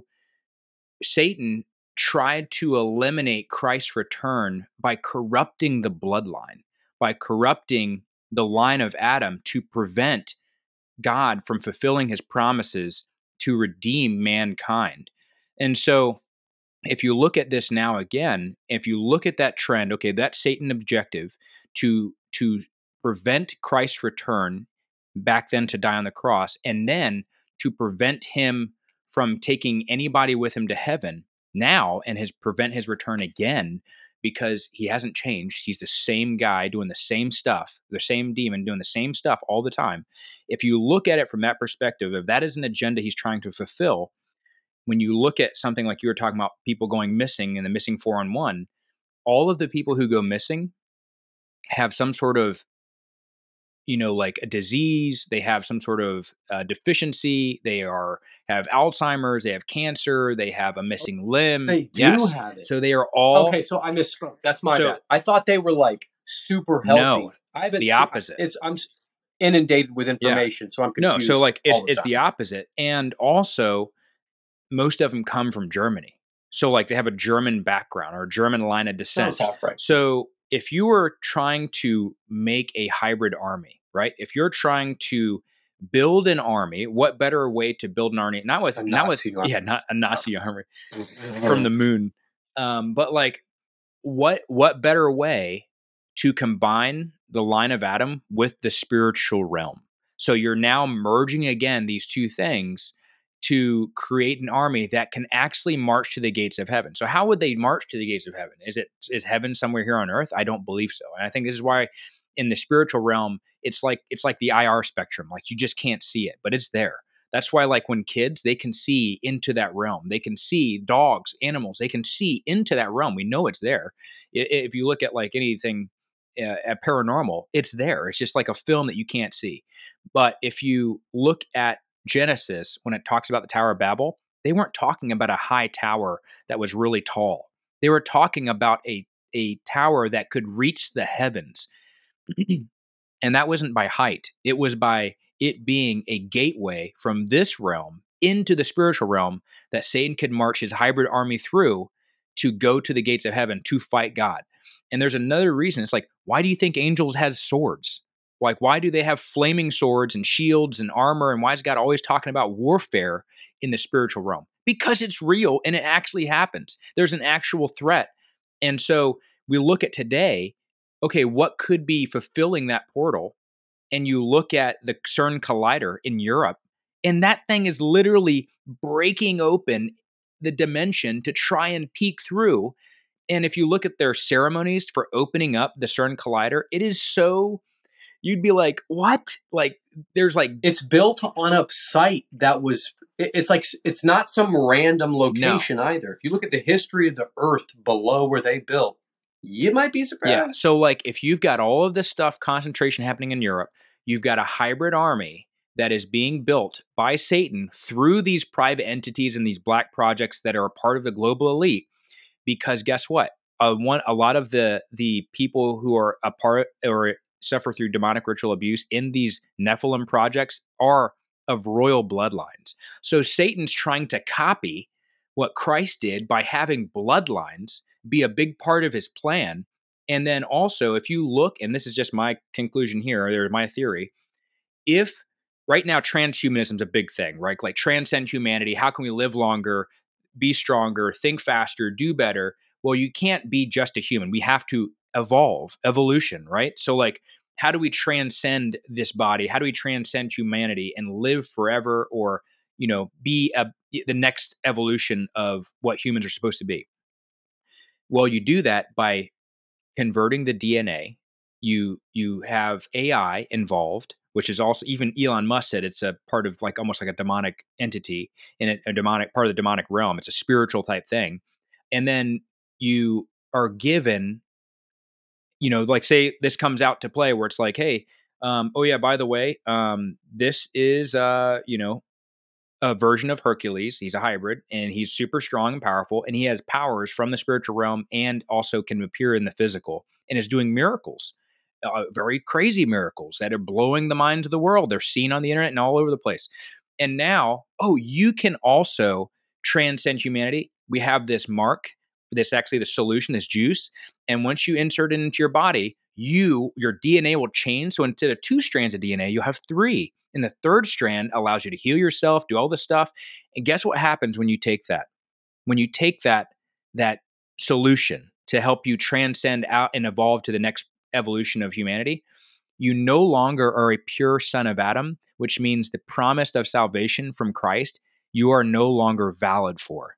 Satan tried to eliminate Christ's return by corrupting the bloodline, by corrupting the line of Adam to prevent God from fulfilling his promises to redeem mankind. And so if you look at this now again, if you look at that trend, okay, that's Satan's objective to, to prevent Christ's return back then to die on the cross, and then to prevent him from taking anybody with him to heaven now and his prevent his return again, because he hasn't changed. He's the same guy doing the same stuff, the same demon doing the same stuff all the time. If you look at it from that perspective, if that is an agenda he's trying to fulfill, when you look at something like you were talking about people going missing and the missing four on one, all of the people who go missing have some sort of, you know, like a disease, they have some sort of uh, deficiency, they are have Alzheimer's, they have cancer, they have a missing limb. They do yes. have it. So they are all Okay, so I misspoke. That's my So- bad. I thought they were like super healthy. No, I haven't the seen- opposite. It's I'm s- inundated with information, so I'm No, confused. so like it's all the it's time. the opposite. And also most of them come from Germany. So like they have a German background or a German line of descent. Sounds half right. So if you were trying to make a hybrid army, right? If you're trying to build an army, what better way to build an army? Not with A not with Nazi army. yeah, not a Nazi army from the moon. Um, but like what what better way to combine the line of Adam with the spiritual realm? So you're now merging again these two things to create an army that can actually march to the gates of heaven. So how would they march to the gates of heaven? Is it is heaven somewhere here on earth? I don't believe so. And I think this is why in the spiritual realm, it's like it's like the I R spectrum. Like you just can't see it, but it's there. That's why like when kids, they can see into that realm. They can see dogs, animals, they can see into that realm. We know it's there. I- If you look at like anything uh, at paranormal, it's there. It's just like a film that you can't see. But if you look at Genesis, when it talks about the Tower of Babel, they weren't talking about a high tower that was really tall. They were talking about a, a tower that could reach the heavens. And that wasn't by height. It was by it being a gateway from this realm into the spiritual realm that Satan could march his hybrid army through to go to the gates of heaven to fight God. And there's another reason. It's like, why do you think angels had swords? Like, why do they have flaming swords and shields and armor? And why is God always talking about warfare in the spiritual realm? Because it's real and it actually happens. There's an actual threat. And so we look at today, okay, what could be fulfilling that portal? And you look at the CERN Collider in Europe, and that thing is literally breaking open the dimension to try and peek through. And if you look at their ceremonies for opening up the CERN Collider, it is so... You'd be like, what? Like, there's like... It's built on a site that was... it- It's like, it's not some random location either. If you look at the history of the Earth below where they built, you might be surprised. Yeah, so like if you've got all of this stuff, concentration happening in Europe, you've got a hybrid army that is being built by Satan through these private entities and these black projects that are a part of the global elite. Because guess what? uh, one a lot of the the people who are a part or suffer through demonic ritual abuse in these Nephilim projects are of royal bloodlines. So Satan's trying to copy what Christ did by having bloodlines be a big part of his plan. And then also, if you look, and this is just my conclusion here, or my theory, if right now transhumanism is a big thing, right? Like transcend humanity. How can we live longer, be stronger, think faster, do better? Well, you can't be just a human. We have to evolve, evolution, right? So, like, how do we transcend this body? How do we transcend humanity and live forever, or you know, be a, the next evolution of what humans are supposed to be? Well, you do that by converting the D N A. You you have A I involved, which is also, even Elon Musk said it's a part of like almost like a demonic entity in a, a demonic part of the demonic realm. It's a spiritual type thing. And then you are given, you know, like say this comes out to play where it's like, hey, um, oh yeah, by the way, um, this is uh, you know, a version of Hercules. He's a hybrid and he's super strong and powerful, and he has powers from the spiritual realm and also can appear in the physical and is doing miracles, uh, very crazy miracles that are blowing the minds of the world. They're seen on the internet and all over the place. And now, oh, you can also transcend humanity. We have this mark, this actually the solution, this juice. And once you insert it into your body, you, your D N A will change. So instead of two strands of D N A, you'll have three. And the third strand allows you to heal yourself, do all this stuff. And guess what happens when you take that? When you take that, that solution to help you transcend out and evolve to the next evolution of humanity, you no longer are a pure son of Adam, which means the promise of salvation from Christ, you are no longer valid for.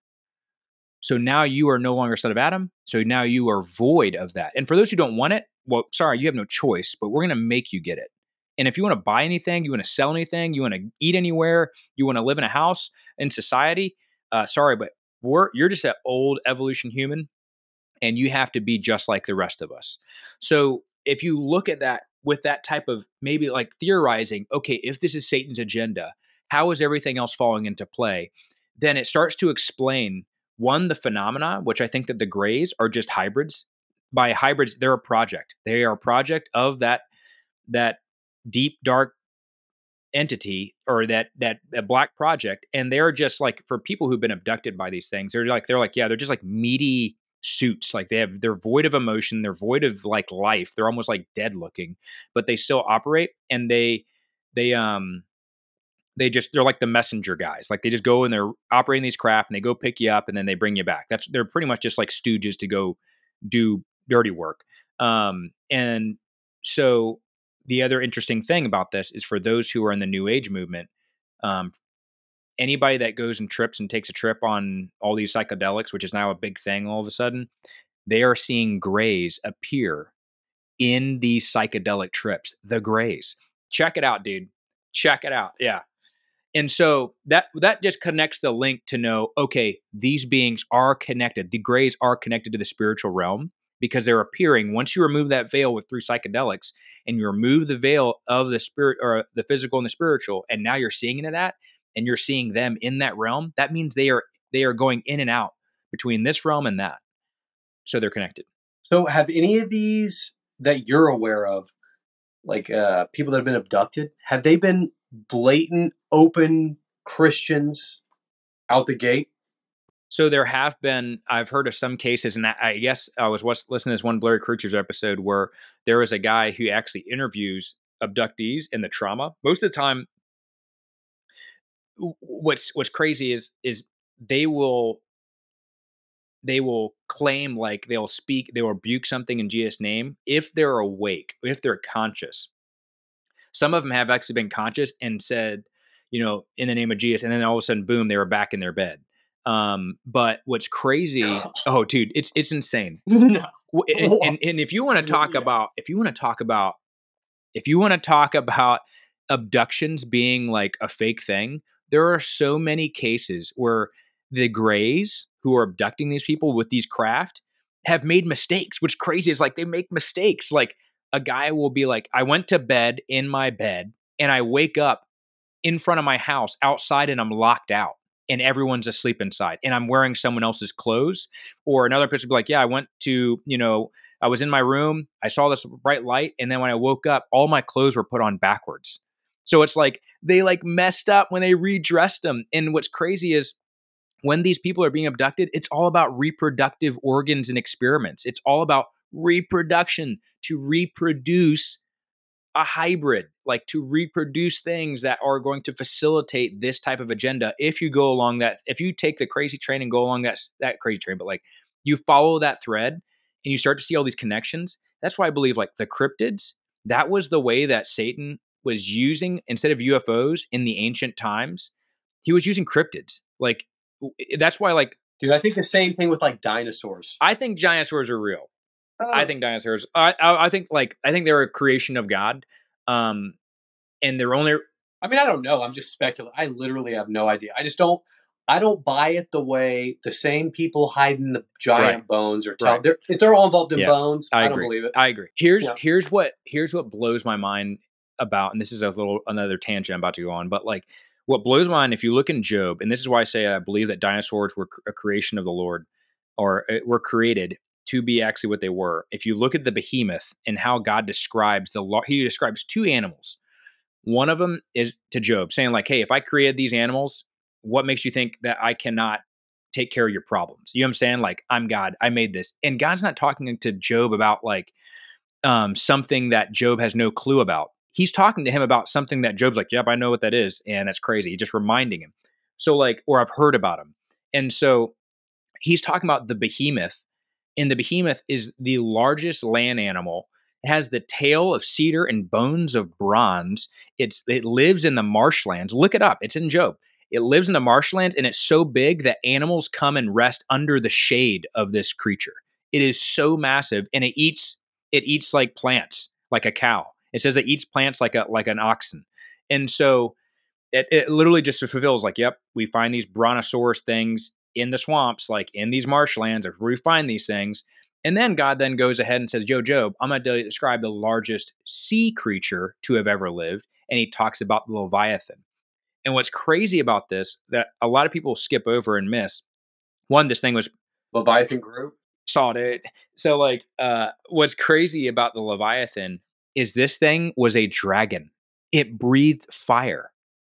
So now you are no longer son of Adam. So now you are void of that. And for those who don't want it, well, sorry, you have no choice, but we're going to make you get it. And if you want to buy anything, you want to sell anything, you want to eat anywhere, you want to live in a house in society, uh, sorry, but we're, you're just an old evolution human, and you have to be just like the rest of us. So if you look at that with that type of maybe like theorizing, okay, if this is Satan's agenda, how is everything else falling into play? Then it starts to explain, one, the phenomena, which I think that the Greys are just hybrids. By hybrids, they're a project. They are a project of that that deep dark entity, or that that that black project, and they're just like, for people who've been abducted by these things, they're like they're like yeah, they're just like meaty suits. Like they have, they're void of emotion, they're void of like life, they're almost like dead looking, but they still operate, and they they um they just, they're like the messenger guys. Like they just go and they're operating these craft and they go pick you up and then they bring you back. That's, they're pretty much just like stooges to go do dirty work. Um, and so the other interesting thing about this is, for those who are in the New Age movement, um, anybody that goes and trips and takes a trip on all these psychedelics, which is now a big thing all of a sudden, they are seeing Greys appear in these psychedelic trips. The Greys. Check it out, dude. Check it out. Yeah. And so that that just connects the link to know, okay, these beings are connected. The Greys are connected to the spiritual realm because they're appearing. Once you remove that veil with through psychedelics, and you remove the veil of the spirit, or the physical and the spiritual, and now you're seeing into that, and you're seeing them in that realm, that means they are they are going in and out between this realm and that. So they're connected. So have any of these that you're aware of, like uh, people that have been abducted, have they been blatant, open Christians out the gate? So there have been, I've heard of some cases, and I guess I was listening to this one Blurry Creatures episode where there was a guy who actually interviews abductees and the trauma. Most of the time, what's what's crazy is is they will they will claim, like they'll speak, they will rebuke something in Jesus' name if they're awake, if they're conscious. Some of them have actually been conscious and said, you know, in the name of Jesus, and then all of a sudden, boom, they were back in their bed. Um, but what's crazy, oh, dude, it's it's insane. No. And, and, and if you want to talk about, if you want to talk about, if you want to talk about abductions being like a fake thing, there are so many cases where the Greys who are abducting these people with these craft have made mistakes. What's crazy is like they make mistakes. Like a guy will be like, I went to bed in my bed and I wake up in front of my house outside and I'm locked out. and everyone's asleep inside, and I'm wearing someone else's clothes. Or another person would be like, yeah, I went to, you know, I was in my room, I saw this bright light, and then when I woke up, all my clothes were put on backwards. So it's like they like messed up when they redressed them. And what's crazy is when these people are being abducted, it's all about reproductive organs and experiments. It's all about reproduction, to reproduce a hybrid, like to reproduce things that are going to facilitate this type of agenda. If you go along that, if you take the crazy train and go along that that crazy train, but like you follow that thread and you start to see all these connections. That's why I believe like the cryptids, that was the way that Satan was using, instead of U F Os in the ancient times, he was using cryptids. Like that's why, like, dude, I think the same thing with like dinosaurs. I think dinosaurs are real. Oh. I think dinosaurs. I, I I think like I think they're a creation of God, um, and they're only. I mean, I don't know. I'm just speculating. I literally have no idea. I just don't. I don't buy it the way the same people hiding the giant right. bones or tell. Right. They're, if they're all involved in yeah, bones, I, I don't believe it. I agree. Here's yeah. here's what here's what blows my mind about, and this is a little another tangent I'm about to go on, but like what blows my mind, if you look in Job, and this is why I say I believe that dinosaurs were a creation of the Lord, or were created to be actually what they were. If you look at the behemoth and how God describes the, he describes two animals. One of them is to Job, saying like, hey, if I created these animals, what makes you think that I cannot take care of your problems? You know what I'm saying? Like, I'm God, I made this. And God's not talking to Job about like um, something that Job has no clue about. He's talking to him about something that Job's like, yep, I know what that is. And that's crazy. Just reminding him. So like, or I've heard about him. And so he's talking about the behemoth. And the behemoth is the largest land animal. It has the tail of cedar and bones of bronze. It's it lives in the marshlands. Look it up. It's in Job. It lives in the marshlands, and it's so big that animals come and rest under the shade of this creature. It is so massive, and it eats it eats like plants, like a cow. It says it eats plants like a like an oxen. And so it, it literally just fulfills like, yep, we find these brontosaurus things in the swamps, like in these marshlands, if we find these things. And then God then goes ahead and says, yo, Job, I'm going to describe the largest sea creature to have ever lived. And he talks about the Leviathan. And what's crazy about this, that a lot of people skip over and miss, one, this thing was Leviathan group. Saw it. So like, uh, what's crazy about the Leviathan is this thing was a dragon. It breathed fire.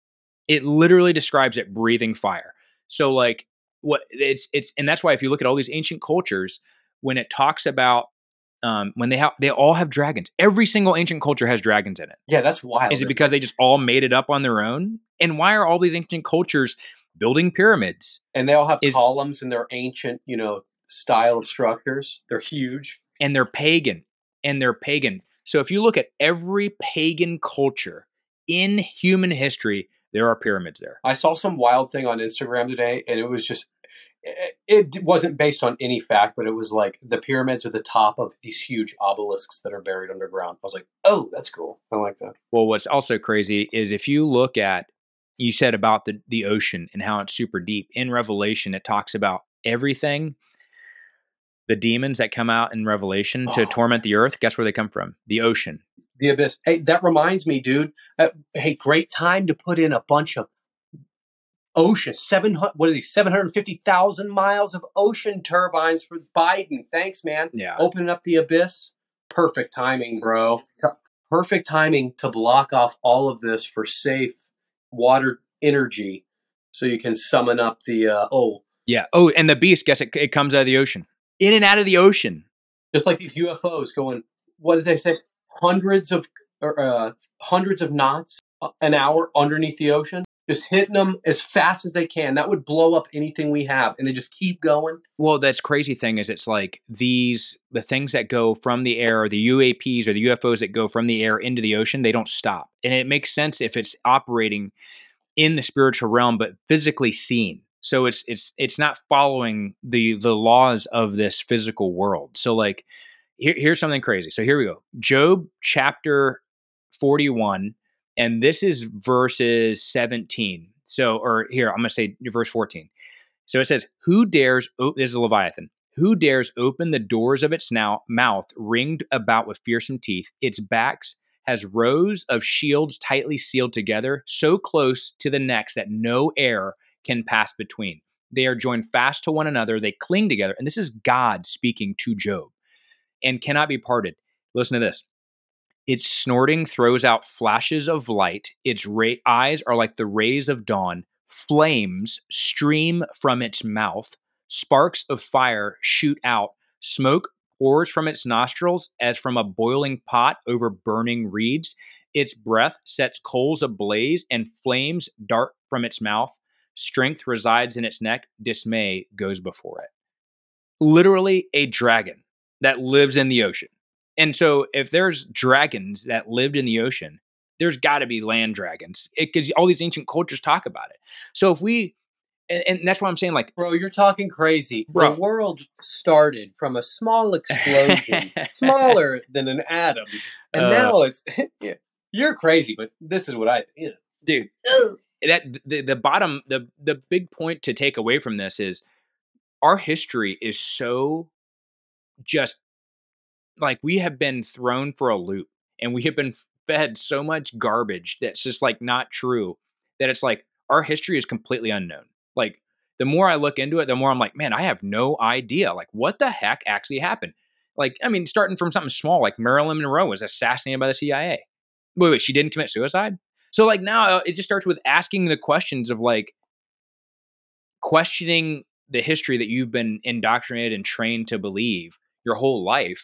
It literally describes it breathing fire. So like, what it's it's and that's why if you look at all these ancient cultures, when it talks about um, when they have they all have dragons. Every single ancient culture has dragons in it. Yeah, that's wild. Is it because they just all made it up on their own? And why are all these ancient cultures building pyramids? And they all have Is, columns in their ancient, you know, style of structures. They're huge. And they're pagan. And they're pagan. So if you look at every pagan culture in human history, there are pyramids there. I saw some wild thing on Instagram today, and it was just, it, it wasn't based on any fact, but it was like the pyramids are the top of these huge obelisks that are buried underground. I was like, oh, that's cool. I like that. Well, what's also crazy is if you look at, you said about the, the ocean and how it's super deep. In Revelation, it talks about everything. The demons that come out in Revelation to oh. torment the earth, guess where they come from? The ocean. The abyss. Hey, that reminds me, dude. Uh, hey, great time to put in a bunch of ocean. Seven hundred. What are these? Seven hundred fifty thousand miles of ocean turbines for Biden. Thanks, man. Yeah. Opening up the abyss. Perfect timing, bro. Perfect timing to block off all of this for safe water energy, so you can summon up the. Uh, oh. Yeah. Oh, and the beast. Guess it. It comes out of the ocean. In and out of the ocean. Just like these U F Os going. What did they say? Hundreds of uh, hundreds of knots an hour underneath the ocean, just hitting them as fast as they can. That would blow up anything we have, and they just keep going. Well, that's crazy thing is it's like these the things that go from the air, or the U A Ps or the U F Os that go from the air into the ocean, they don't stop, and it makes sense if it's operating in the spiritual realm, but physically seen. So it's it's it's not following the the laws of this physical world. So like. Here, here's something crazy. So here we go. Job chapter forty-one, and this is verses seventeen. So, or here, I'm going to say verse fourteen. So it says, who dares, oh, this is a Leviathan, who dares open the doors of its now, mouth ringed about with fearsome teeth? Its backs has rows of shields tightly sealed together, so close to the necks that no air can pass between. They are joined fast to one another. They cling together. And this is God speaking to Job, and cannot be parted. Listen to this. Its snorting throws out flashes of light. Its ra- eyes are like the rays of dawn. Flames stream from its mouth. Sparks of fire shoot out. Smoke pours from its nostrils as from a boiling pot over burning reeds. Its breath sets coals ablaze, and flames dart from its mouth. Strength resides in its neck. Dismay goes before it. Literally a dragon that lives in the ocean. And so if there's dragons that lived in the ocean, there's got to be land dragons, because all these ancient cultures talk about it. So if we, and, and that's why I'm saying, like, Bro, you're talking crazy. Bro. The world started from a small explosion, smaller than an atom, and Uh, now it's. Yeah, you're crazy, but this is what I. You know. dude, that the, the bottom, the the big point to take away from this is our history is so just like, we have been thrown for a loop, and we have been fed so much garbage that's just like not true, that it's like our history is completely unknown. Like, the more I look into it, the more I'm like, man, I have no idea. Like, what the heck actually happened? Like, I mean, starting from something small, like Marilyn Monroe was assassinated by the C I A. Wait, wait, she didn't commit suicide? So, like, now uh, it just starts with asking the questions of, like, questioning the history that you've been indoctrinated and trained to believe your whole life.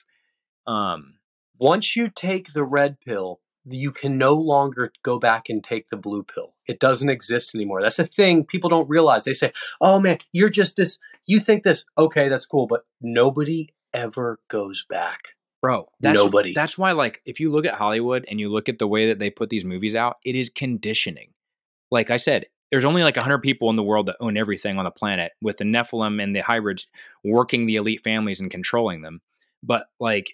Um, Once you take the red pill, you can no longer go back and take the blue pill. It doesn't exist anymore. That's the thing people don't realize. They say, oh man, you're just this, you think this. Okay, that's cool, but nobody ever goes back. Bro, that's, Nobody. That's why, like, if you look at Hollywood and you look at the way that they put these movies out, it is conditioning. Like I said, there's only like one hundred people in the world that own everything on the planet, with the Nephilim and the hybrids working the elite families and controlling them. But, like,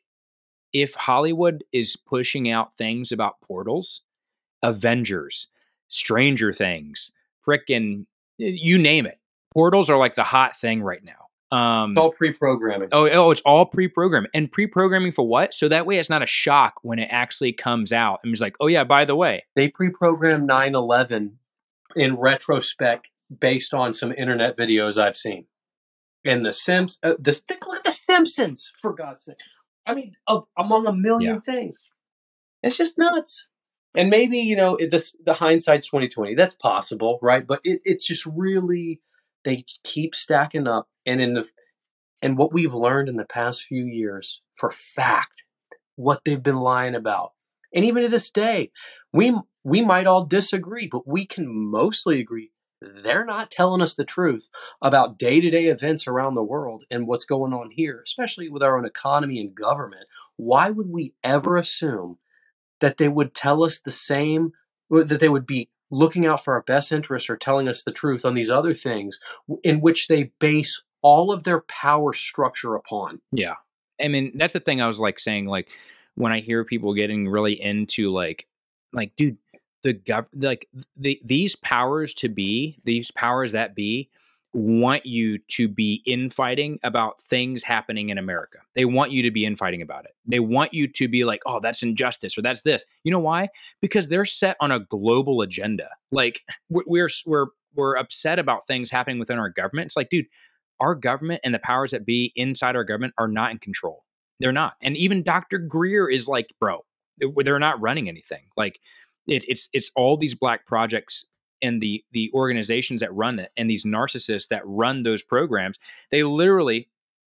if Hollywood is pushing out things about portals, Avengers, Stranger Things, frickin', you name it, portals are like the hot thing right now. Um, It's all pre-programming. Oh, oh, it's all pre-programming. And pre-programming for what? So that way it's not a shock when it actually comes out. And it's like, oh yeah, by the way. They pre-programmed nine eleven in retrospect based on some internet videos I've seen. And the Sims, uh, the, look at the Simpsons, for God's sake. I mean, uh, among a million Yeah. things. It's just nuts. And maybe, you know, it, this, the hindsight's twenty twenty. That's possible, right? But it, it's just really, they keep stacking up. And in the and what we've learned in the past few years, for fact, what they've been lying about. And even to this day, we we might all disagree, but we can mostly agree they're not telling us the truth about day-to-day events around the world and what's going on here, especially with our own economy and government. Why would we ever assume that they would tell us the same, that they would be looking out for our best interests or telling us the truth on these other things in which they base all of their power structure upon? Yeah. I mean, that's the thing I was like saying, like, when I hear people getting really into like, like, dude, the gov, like the, these powers to be, these powers that be want you to be infighting about things happening in America. They want you to be infighting about it. They want you to be like, oh, that's injustice or that's this. You know why? Because they're set on a global agenda. Like, we're, we're, we're, we're upset about things happening within our government. It's like, dude, our government and the powers that be inside our government are not in control. They're not. And even Doctor Greer is like, bro, they're not running anything. Like, it, it's it's all these black projects and the the organizations that run it and these narcissists that run those programs. They literally,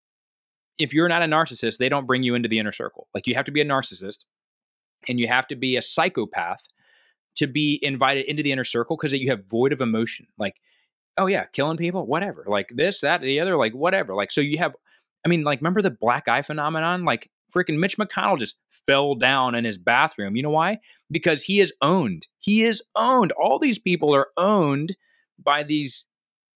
if you're not a narcissist, they don't bring you into the inner circle. Like, you have to be a narcissist and you have to be a psychopath to be invited into the inner circle, because you have void of emotion. Like, oh yeah, killing people, whatever. Like this, that, the other, like whatever. Like, so you have, I mean, like, remember the black eye phenomenon? Like, freaking Mitch McConnell just fell down in his bathroom. You know why? Because he is owned. He is owned. All these people are owned by these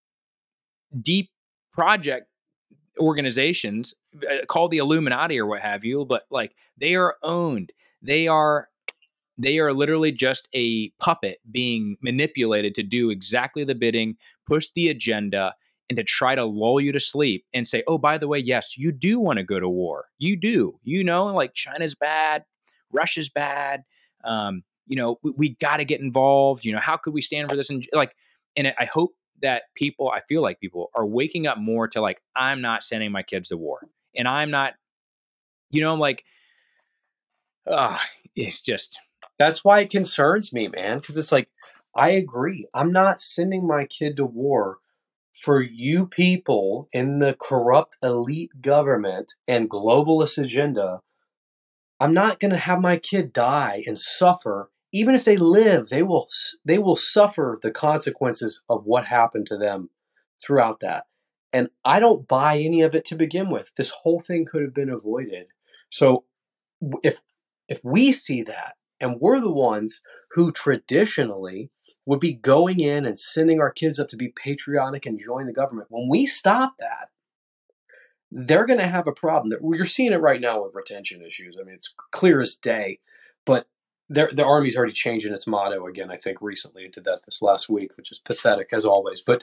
deep project organizations uh, called the Illuminati or what have you. But like, they are owned. They are They are literally just a puppet being manipulated to do exactly the bidding, push the agenda, and to try to lull you to sleep and say, oh, by the way, yes, you do want to go to war. You do. You know, like, China's bad, Russia's bad. Um, you know, we, we got to get involved. You know, how could we stand for this? And like, and I hope that people, I feel like people are waking up more to like, I'm not sending my kids to war. And I'm not, you know, like, ah, it's just. That's why it concerns me, man. Because it's like, I agree. I'm not sending my kid to war for you people in the corrupt elite government and globalist agenda. I'm not going to have my kid die and suffer. Even if they live, they will they will suffer the consequences of what happened to them throughout that. And I don't buy any of it to begin with. This whole thing could have been avoided. So if if we see that, and we're the ones who traditionally would be going in and sending our kids up to be patriotic and join the government, when we stop that, they're going to have a problem. You're seeing it right now with retention issues. I mean, it's clear as day. But the Army's already changing its motto again, I think, recently. It did that this last week, which is pathetic, as always. But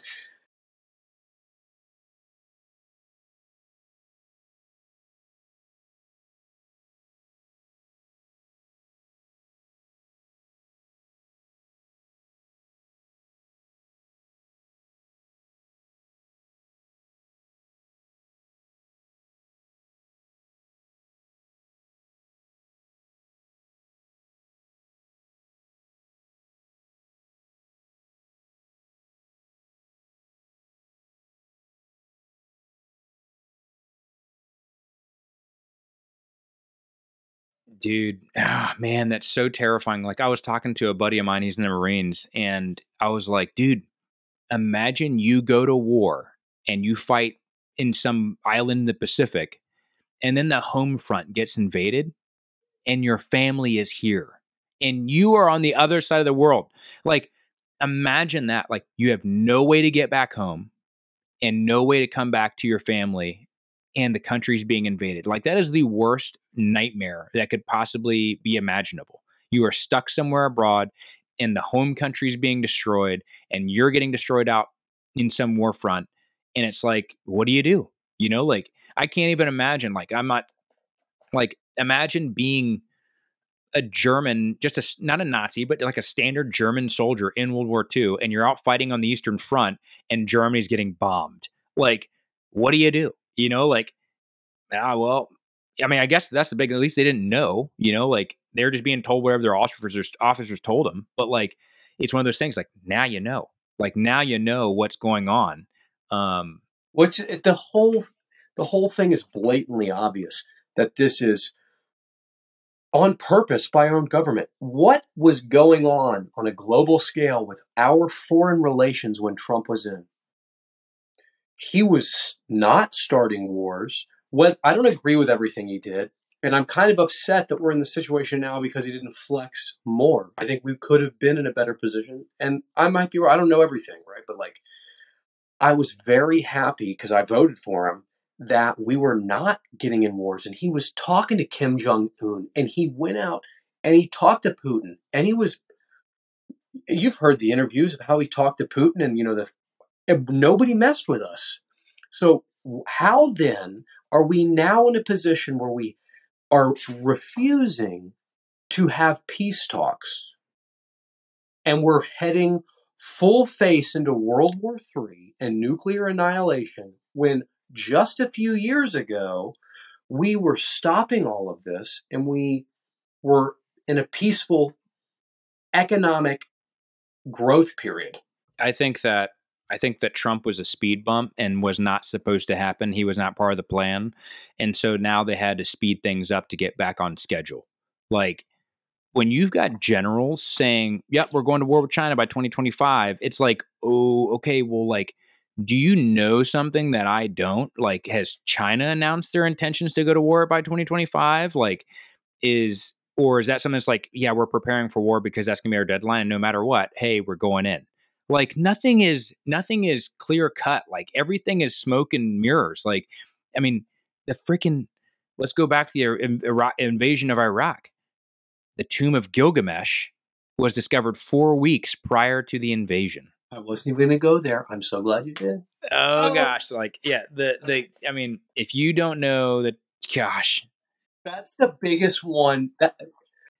Dude, ah, man, that's so terrifying. Like, I was talking to a buddy of mine, he's in the Marines, and I was like, dude, imagine you go to war and you fight in some island in the Pacific, and then the home front gets invaded, and your family is here, and you are on the other side of the world. Like, imagine that. Like, you have no way to get back home and no way to come back to your family, and the country's being invaded. Like, that is the worst nightmare that could possibly be imaginable. You are stuck somewhere abroad and the home country's being destroyed and you're getting destroyed out in some war front. And it's like, what do you do? You know, like, I can't even imagine. Like, I'm not like, imagine being a German, just a, not a Nazi, but like a standard German soldier in World War Two, and you're out fighting on the Eastern Front and Germany's getting bombed. Like, what do you do? You know, like, ah, well, I mean, I guess that's the big, at least they didn't know, you know, like, they're just being told whatever their officers, officers told them. But like, it's one of those things, like, now you know, like, now you know what's going on. Um, What's the whole, the whole thing is blatantly obvious that this is on purpose by our own government. What was going on on a global scale with our foreign relations when Trump was in? He was not starting wars. What, I don't agree with everything he did, and I'm kind of upset that we're in the situation now because he didn't flex more. I think we could have been in a better position, and I might be wrong. I don't know everything, right? But like, I was very happy because I voted for him that we were not getting in wars. And he was talking to Kim Jong-un, and he went out and he talked to Putin. And he was, you've heard the interviews of how he talked to Putin, and, you know, the nobody messed with us. So how then are we now in a position where we are refusing to have peace talks, and we're heading full face into World War Three and nuclear annihilation, when just a few years ago we were stopping all of this and we were in a peaceful economic growth period? I think that I think that Trump was a speed bump and was not supposed to happen. He was not part of the plan. And so now they had to speed things up to get back on schedule. Like, when you've got generals saying, yep, we're going to war with China by twenty twenty-five, it's like, oh, okay, well, like, do you know something that I don't? Like, has China announced their intentions to go to war by twenty twenty-five? Like, is, or is that something that's like, yeah, we're preparing for war because that's gonna be our deadline, and no matter what, hey, we're going in. Like, nothing is, nothing is clear cut. Like, everything is smoke and mirrors. Like, I mean, the freaking, let's go back to the Iraq, invasion of Iraq. The tomb of Gilgamesh was discovered four weeks prior to the invasion. I wasn't even going to go there. I'm so glad you did. Oh, oh gosh, like, yeah, the the I mean, if you don't know that, gosh, that's the biggest one. That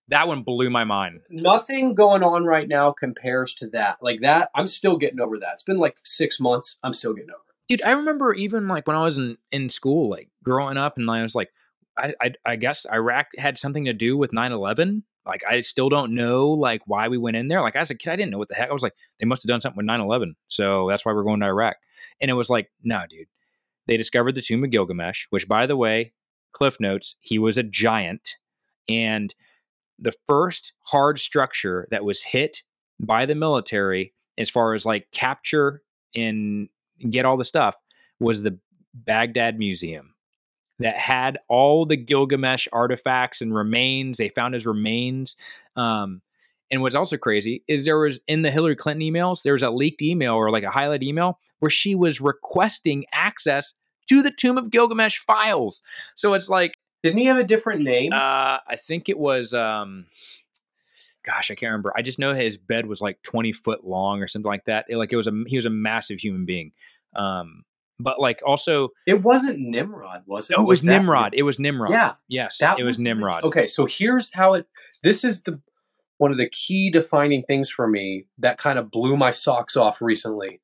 That one blew my mind. Nothing going on right now compares to that. Like that, I'm still getting over that. It's been like six months. I'm still getting over it. Dude, I remember even like when I was in, in school, like growing up, and I was like, I, I I guess Iraq had something to do with nine eleven. Like I still don't know like why we went in there. Like as a kid, I didn't know what the heck. I was like, they must have done something with nine eleven. So that's why we're going to Iraq. And it was like, no, dude. They discovered the tomb of Gilgamesh, which by the way, Cliff Notes, he was a giant. And the first hard structure that was hit by the military as far as like capture and get all the stuff was the Baghdad Museum that had all the Gilgamesh artifacts and remains. They found his remains. Um, and what's also crazy is there was in the Hillary Clinton emails, there was a leaked email or like a highlight email where she was requesting access to the Tomb of Gilgamesh files. So it's like, didn't he have a different name? Uh, I think it was, um, gosh, I can't remember. I just know his bed was like twenty foot long or something like that. It, like it was a, he was a massive human being. Um, but like also, it wasn't Nimrod, was it? Oh, it was, was Nimrod. It was Nimrod. Yeah, yes, that it was, was Nimrod. Okay, so here's how it. This is the one of the key defining things for me that kind of blew my socks off recently.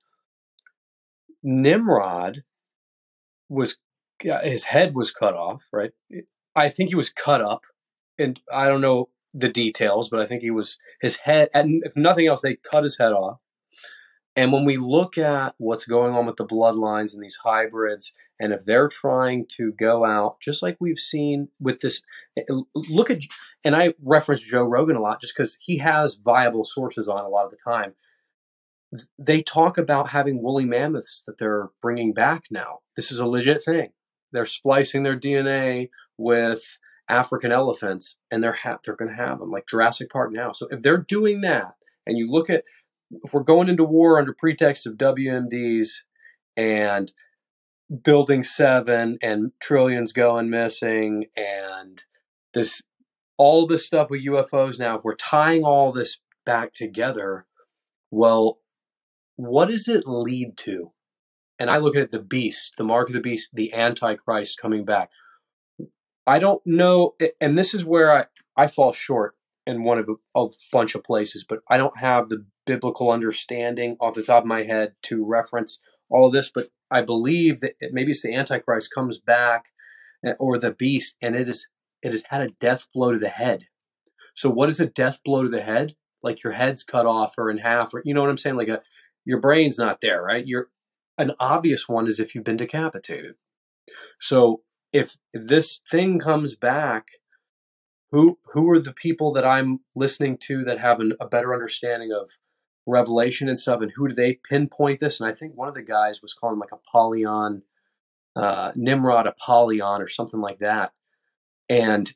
Nimrod was his head was cut off, right? I think he was cut up, and I don't know the details, but I think he was his head. And if nothing else, they cut his head off. And when we look at what's going on with the bloodlines and these hybrids, and if they're trying to go out, just like we've seen with this, look at, and I reference Joe Rogan a lot just because he has viable sources on a lot of the time. They talk about having woolly mammoths that they're bringing back now. This is a legit thing. They're splicing their D N A with African elephants, and they're ha- they're going to have them like Jurassic Park now. So if they're doing that, and you look at, if we're going into war under pretext of W M Ds and Building seven and trillions going missing and this, all this stuff with U F Os now, if we're tying all this back together, well, what does it lead to? And I look at it, the beast, the mark of the beast, the Antichrist coming back. I don't know, and this is where I, I fall short in one of a, a bunch of places, but I don't have the biblical understanding off the top of my head to reference all of this, but I believe that it, maybe it's the Antichrist comes back, or the beast, and it is it has had a death blow to the head. So what is a death blow to the head? Like your head's cut off or in half, or you know what I'm saying? Like a your brain's not there, right? You're an obvious one is if you've been decapitated. So if if this thing comes back, who who are the people that I'm listening to that have an, a better understanding of Revelation and stuff, and who do they pinpoint this? And I think one of the guys was calling like Apollyon, uh, Nimrod Apollyon or something like that. And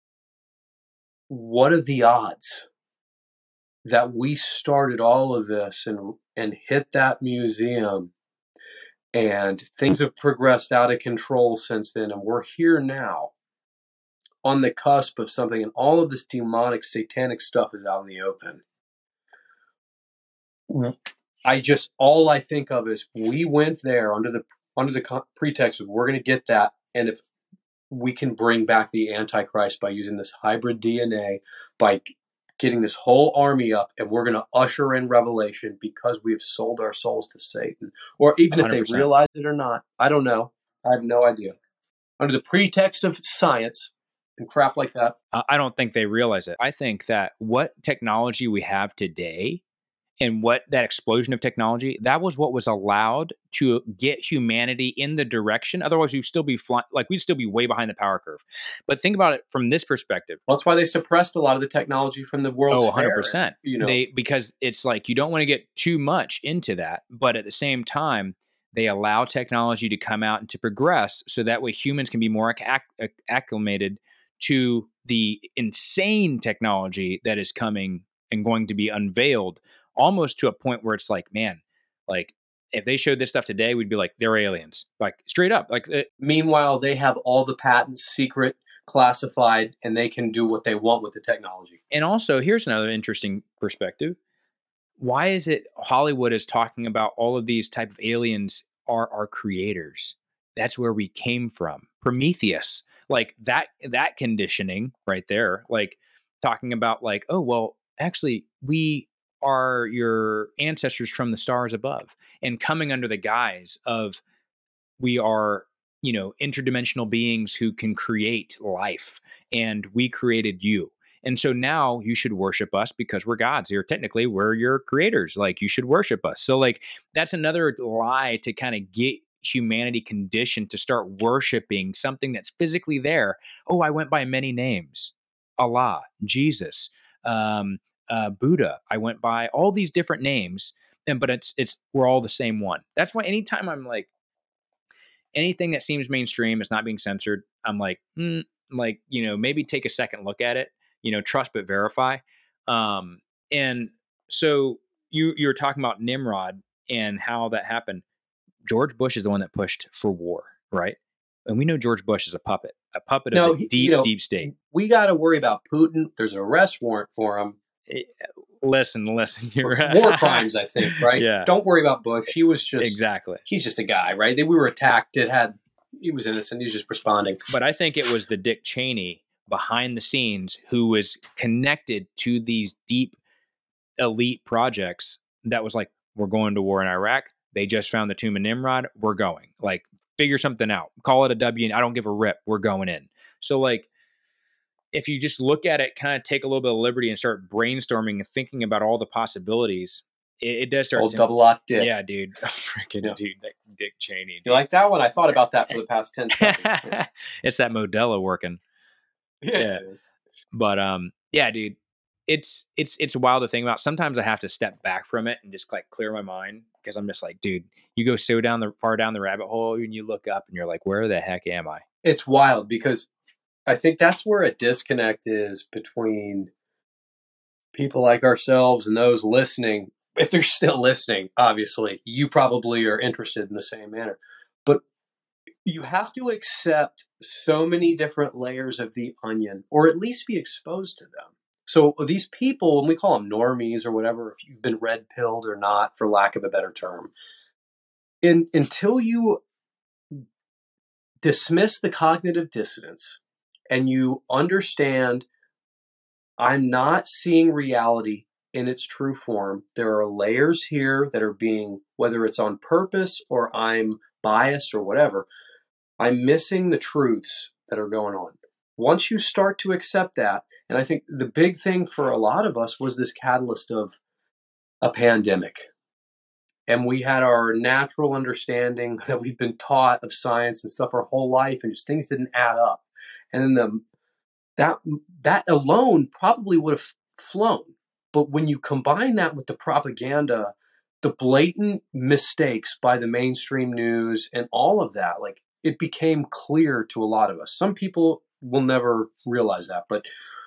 what are the odds that we started all of this and and hit that museum, and things have progressed out of control since then, and we're here now on the cusp of something, and all of this demonic satanic stuff is out in the open. I just, all I think of is we went there under the under the pretext of we're going to get that, and if we can bring back the Antichrist by using this hybrid D N A, by getting this whole army up, and we're going to usher in Revelation because we have sold our souls to Satan. Or even if they realize it or not, I don't know. I have no idea. Under the pretext of science and crap like that. I don't think they realize it. I think that what technology we have today and what that explosion of technology, that was what was allowed to get humanity in the direction. Otherwise, we'd still be fly- like we'd still be way behind the power curve. But think about it from this perspective. Well, that's why they suppressed a lot of the technology from the World's Oh, Fair. one hundred percent. You know, they because it's like you don't want to get too much into that, but at the same time, they allow technology to come out and to progress, so that way humans can be more acc- acclimated to the insane technology that is coming and going to be unveiled. Almost to a point where it's like, man, like if they showed this stuff today, we'd be like, they're aliens, like straight up. Like, it, meanwhile, they have all the patents secret, classified, and they can do what they want with the technology. And also, here's another interesting perspective. Why is it Hollywood is talking about all of these type of aliens are our creators? That's where we came from. Prometheus, like that, that conditioning right there, like talking about like, oh, well, actually, we are your ancestors from the stars above, and coming under the guise of we are, you know, interdimensional beings who can create life, and we created you. And so now you should worship us because we're gods. You're technically, we're your creators. Like, you should worship us. So like, that's another lie to kind of get humanity conditioned to start worshiping something that's physically there. Oh, I went by many names: Allah, Jesus, um, uh, Buddha. I went by all these different names, and but it's it's we're all the same one. That's why anytime I'm like, anything that seems mainstream is not being censored, I'm like, hmm, like, you know, maybe take a second look at it, you know, trust but verify. Um, and so you you were talking about Nimrod and how that happened. George Bush is the one that pushed for war, right? And we know George Bush is a puppet, a puppet of No, the he, deep, you know, deep state. we got to worry about Putin. There's an arrest warrant for him. Eh, Listen, listen, you're War crimes, I think, right? Yeah. Don't worry about Bush. He was just exactly. He's just a guy, right? They, we were attacked. It had he was innocent. He was just responding. But I think it was the Dick Cheney behind the scenes who was connected to these deep elite projects that was like, we're going to war in Iraq. They just found the tomb of Nimrod. We're going. Like, figure something out. Call it a W. I don't give a rip. We're going in. So like, if you just look at it, kind of take a little bit of liberty and start brainstorming and thinking about all the possibilities, it, it does start. Old to, double lock dick. Yeah, dude. Oh, freaking Yeah. dude, that Dick Cheney. Dude. You like that one? I thought about that for the past ten seconds. Yeah. It's that Modelo working. Yeah. Yeah. But um, yeah, dude, it's it's it's wild to think about. Sometimes I have to step back from it and just like clear my mind, because I'm just like, dude, you go so down the far down the rabbit hole and you look up and you're like, where the heck am I? It's wild, because I think that's where a disconnect is between people like ourselves and those listening. If they're still listening, obviously, you probably are interested in the same manner. But you have to accept so many different layers of the onion, or at least be exposed to them. So these people, and we call them normies or whatever, if you've been red pilled or not, for lack of a better term, in, until you dismiss the cognitive dissonance and you understand, I'm not seeing reality in its true form. There are layers here that are being, whether it's on purpose or I'm biased or whatever, I'm missing the truths that are going on. Once you start to accept that, and I think the big thing for a lot of us was this catalyst of a pandemic. And we had our natural understanding that we've been taught of science and stuff our whole life, and just things didn't add up. And then the that that alone probably would have flown. But when you combine that with the propaganda, the blatant mistakes by the mainstream news and all of that, like, it became clear to a lot of us. Some people will never realize that. But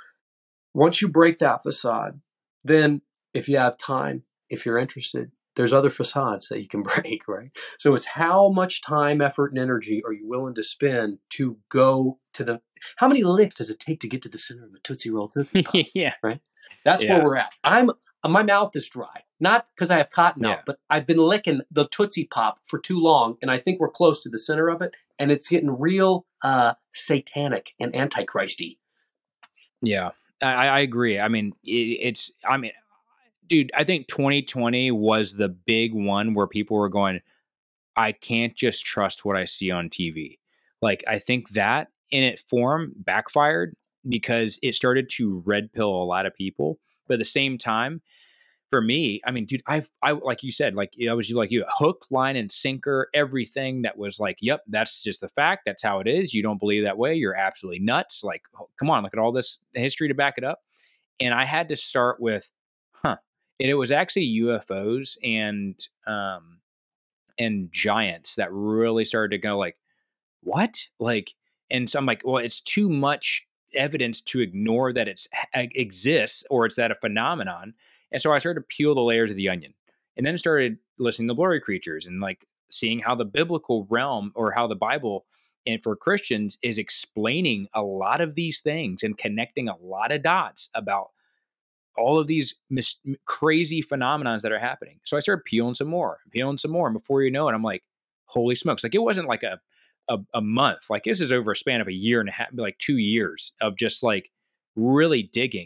once you break that facade, then if you have time, if you're interested, there's other facades that you can break, right? So it's how much time, effort, and energy are you willing to spend to go to the, how many licks does it take to get to the center of a Tootsie Roll Tootsie Pop? Yeah. Right? That's Yeah. where we're at. I'm, my mouth is dry. Not because I have cotton mouth, Yeah. but I've been licking the Tootsie Pop for too long, and I think we're close to the center of it, and it's getting real uh, satanic and antichristy. Yeah, I, I agree. I mean, it, it's, I mean, dude, I think twenty twenty was the big one where people were going, I can't just trust what I see on T V. Like, I think that in its form backfired because it started to red pill a lot of people. But at the same time, for me, I mean, dude, I've, I, like you said, like, I was like you, hook, line, and sinker, everything that was like, yep, that's just the fact. That's how it is. You don't believe that way, you're absolutely nuts. Like, come on, look at all this history to back it up. And I had to start with, huh. And it was actually U F Os and, um, and giants that really started to go like, what? Like, and so I'm like, well, it's too much evidence to ignore that it's exists or it's that a phenomenon. And so I started to peel the layers of the onion, and then started listening to blurry creatures and like seeing how the biblical realm, or how the Bible, and for Christians, is explaining a lot of these things and connecting a lot of dots about all of these mis- crazy phenomenons that are happening. So I started peeling some more, peeling some more. And before you know it, I'm like, holy smokes. Like, it wasn't like a, a, a month. Like, this is over a span of a year and a half, like two years of just like really digging.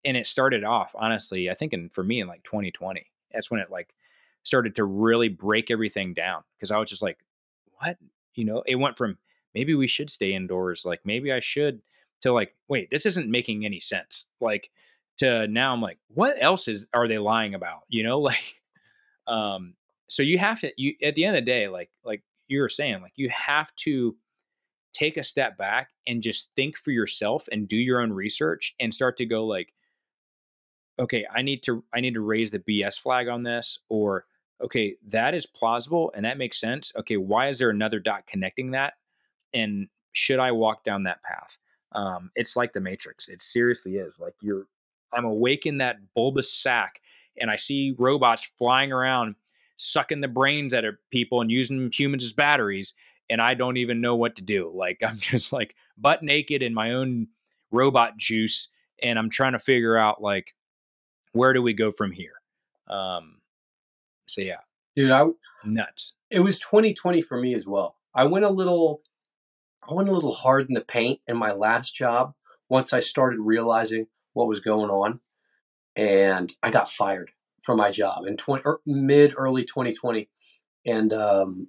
and it started off, honestly, I think in, for me in like twenty twenty, that's when it like started to really break everything down. Cause I was just like, what, you know, it went from maybe we should stay indoors. Like maybe I should to like, wait, this isn't making any sense. Like to now I'm like, what else is, are they lying about? You know, like, um, so you have to, you, at the end of the day, like, like you were saying, like you have to take a step back and just think for yourself and do your own research and start to go like, okay, I need to, I need to raise the B S flag on this, or, okay, that is plausible and that makes sense. Okay. Why is there another dot connecting that? And should I walk down that path? Um, it's like the Matrix. It seriously is like you're, I'm awake in that bulbous sack and I see robots flying around, sucking the brains out of people and using humans as batteries. And I don't even know what to do. Like, I'm just like butt naked in my own robot juice. And I'm trying to figure out like, where do we go from here? Um, so yeah, Dude, I, nuts. it was twenty twenty for me as well. I went a little, I went a little hard in the paint in my last job once I started realizing what was going on, and I got fired from my job in twenty, er, mid early twenty twenty, and um,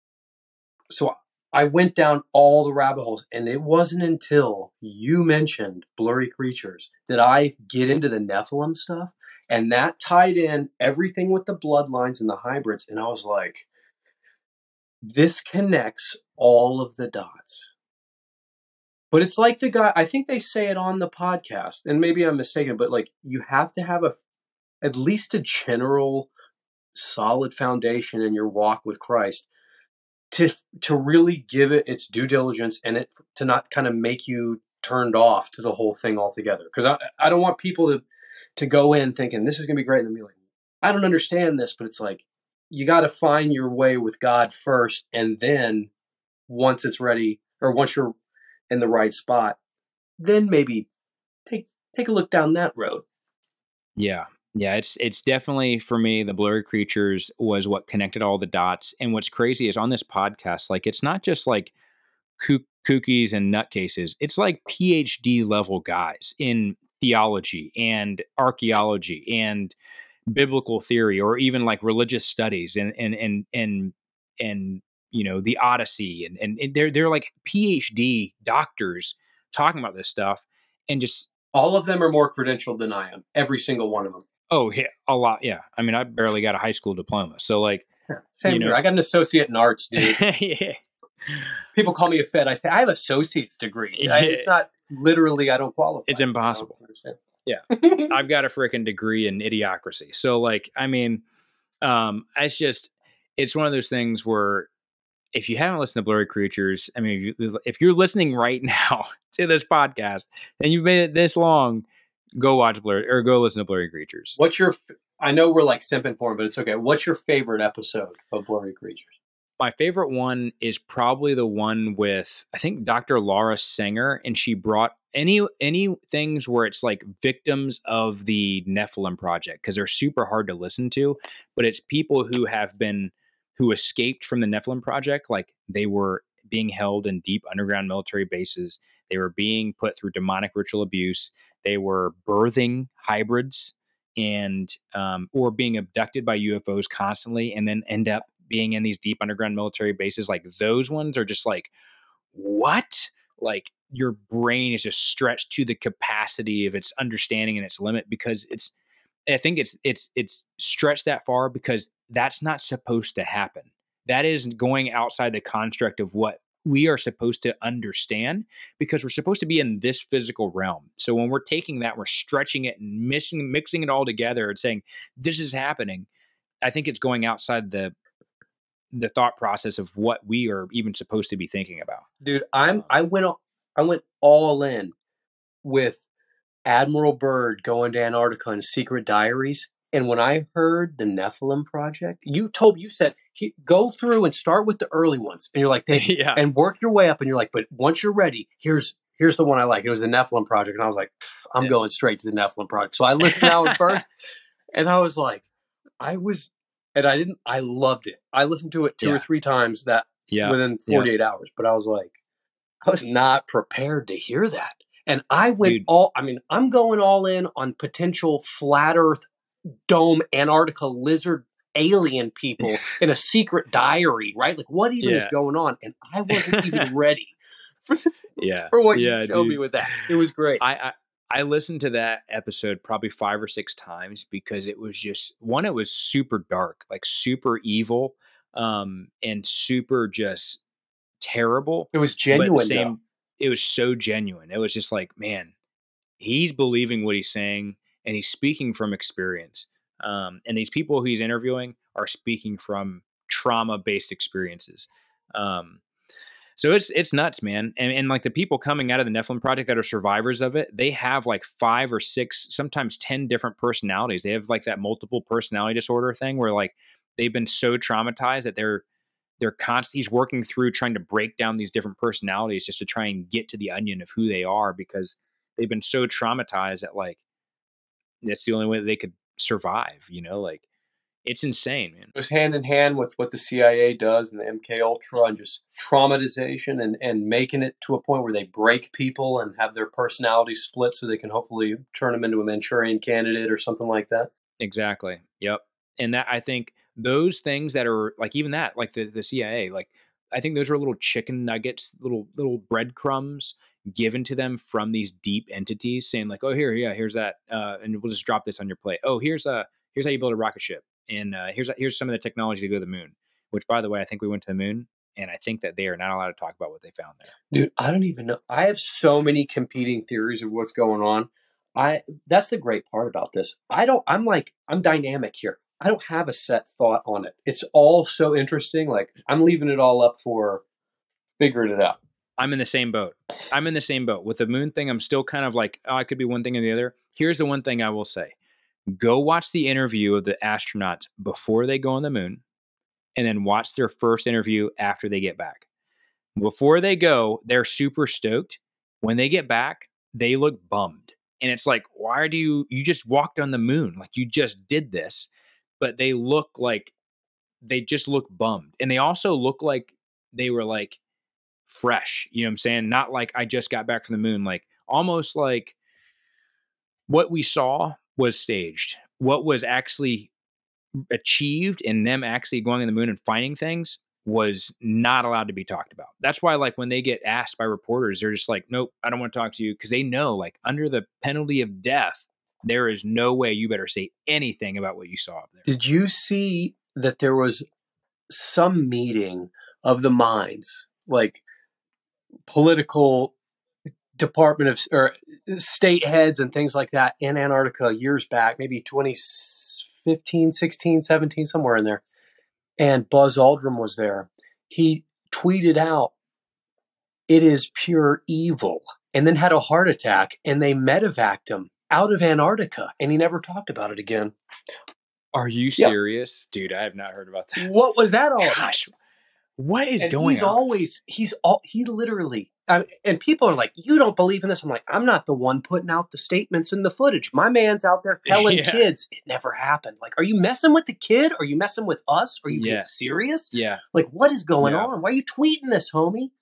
so I went down all the rabbit holes, and it wasn't until you mentioned Blurry Creatures that I get into the Nephilim stuff, and that tied in everything with the bloodlines and the hybrids, and I was like, this connects all of the dots. But it's like the guy, I think they say it on the podcast, and maybe I'm mistaken, but like you have to have a at least a general solid foundation in your walk with Christ to to really give it its due diligence and it to not kind of make you turned off to the whole thing altogether. Because I I don't want people to to go in thinking this is gonna be great and then be like, I don't understand this, but it's like you got to find your way with God first, and then once it's ready or once you're in the right spot, then maybe take take a look down that road. Yeah. Yeah, it's it's definitely for me the Blurry Creatures was what connected all the dots. And what's crazy is on this podcast, like it's not just like kook, kookies and nutcases. It's like P H D level guys in theology and archaeology and biblical theory, or even like religious studies and and and and and you know the Odyssey, and and, and they're they're like P H D doctors talking about this stuff, and just all of them are more credentialed than I am. Every single one of them. Oh, yeah, a lot. Yeah. I mean, I barely got a high school diploma. So like, yeah, same you know, here. I got an associate in arts, dude. Yeah. People call me a Fed. I say, I have associate's degree. Yeah. I, it's not literally, I don't qualify. It's impossible. Yeah. I've got a freaking degree in idiocracy. So like, I mean, um, it's just, it's one of those things where if you haven't listened to Blurry Creatures, I mean, if, you, if you're listening right now to this podcast and you've made it this long, go watch Blurry or go listen to Blurry Creatures. What's your, I know we're like simping for him, but it's okay. What's your favorite episode of Blurry Creatures? My favorite one is probably the one with, I think, Doctor Laura Singer, and she brought any any things where it's like victims of the Nephilim Project, because they're super hard to listen to, but it's people who have been, who escaped from the Nephilim Project, like they were being held in deep underground military bases. They were being put through demonic ritual abuse. They were birthing hybrids and um, or being abducted by U F Os constantly, and then end up being in these deep underground military bases. Like those ones are just like, what? Like your brain is just stretched to the capacity of its understanding and its limit, because it's, I think it's, it's, it's stretched that far because that's not supposed to happen. That is going outside the construct of what we are supposed to understand, because we're supposed to be in this physical realm. So when we're taking that, we're stretching it and mixing, mixing it all together and saying, this is happening. I think it's going outside the, the thought process of what we are even supposed to be thinking about. Dude, I'm, I went, I went all in with Admiral Byrd going to Antarctica and Secret Diaries. And when I heard the Nephilim Project, you told you said he, go through and start with the early ones, and you're like, they, yeah. and work your way up. And you're like, but once you're ready, here's here's the one I like. It was the Nephilim Project, and I was like, I'm yeah. going straight to the Nephilim Project. So I listened to that one first, and I was like, I was, and I didn't, I loved it. I listened to it two yeah. or three times that yeah. within forty-eight yeah. hours. But I was like, I was not prepared to hear that. And I went Dude. all, I mean, I'm going all in on potential flat Earth, dome, Antarctica lizard alien people in a secret diary, right? Like, what even is Yeah. going on? And I wasn't even ready for, Yeah. for what Yeah, you showed dude. me with that. It was great. I, I I listened to that episode probably five or six times because it was just one, it was super dark, like super evil, um, and super just terrible. It was But at the genuine, though. same, it was so genuine. It was just like, man, he's believing what he's saying and he's speaking from experience. Um, and these people who he's interviewing are speaking from trauma based experiences. Um, so it's it's nuts, man. And, and like the people coming out of the Nephilim Project that are survivors of it, they have like five or six, sometimes ten different personalities. They have like that multiple personality disorder thing where like they've been so traumatized that they're they're constantly he's working through trying to break down these different personalities just to try and get to the onion of who they are because they've been so traumatized that like that's the only way that they could survive, you know, like it's insane, man. It was hand in hand with what the C I A does and the M K Ultra and just traumatization and, and making it to a point where they break people and have their personalities split so they can hopefully turn them into a Manchurian candidate or something like that. Exactly. Yep. And that I think those things that are like even that, like the, the C I A, like I think those are little chicken nuggets, little little breadcrumbs given to them from these deep entities saying like, oh here, yeah, here's that. Uh, and we'll just drop this on your plate. Oh, here's a here's how you build a rocket ship. And uh, here's here's some of the technology to go to the moon. Which by the way, I think we went to the moon. And I think that they are not allowed to talk about what they found there. Dude, I don't even know. I have so many competing theories of what's going on. I that's the great part about this. I don't I'm like I'm dynamic here. I don't have a set thought on it. It's all so interesting. Like I'm leaving it all up for figuring it out. I'm in the same boat. I'm in the same boat. With the moon thing, I'm still kind of like, oh, I could be one thing or the other. Here's the one thing I will say. Go watch the interview of the astronauts before they go on the moon, and then watch their first interview after they get back. Before they go, they're super stoked. When they get back, they look bummed. And it's like, why do you, you just walked on the moon? Like you just did this. But they look like, they just look bummed. And they also look like they were like fresh. You know what I'm saying? Not like I just got back from the moon. Like almost like what we saw was staged. What was actually achieved and them actually going on the moon and finding things was not allowed to be talked about. That's why, like, when they get asked by reporters, they're just like, nope, I don't want to talk to you. Because they know, like, under the penalty of death, there is no way you better say anything about what you saw up there. Did you see that there was some meeting of the minds, like political department of or state heads and things like that in Antarctica years back, maybe twenty fifteen, sixteen, seventeen, somewhere in there. And Buzz Aldrin was there. He tweeted out, "It is pure evil," and then had a heart attack, and they medevaced him out of Antarctica, and he never talked about it again. Are you serious? Yeah. Dude, I have not heard about that. What was that all Gosh, about? What is and going he's on? He's always, he's all, he literally, I, and people are like, you don't believe in this. I'm like, I'm not the one putting out the statements and the footage. My man's out there telling yeah. kids it never happened. Like, are you messing with the kid? Are you messing with us? Are you yeah. being serious? Yeah. Like, what is going yeah. on? Why are you tweeting this, homie?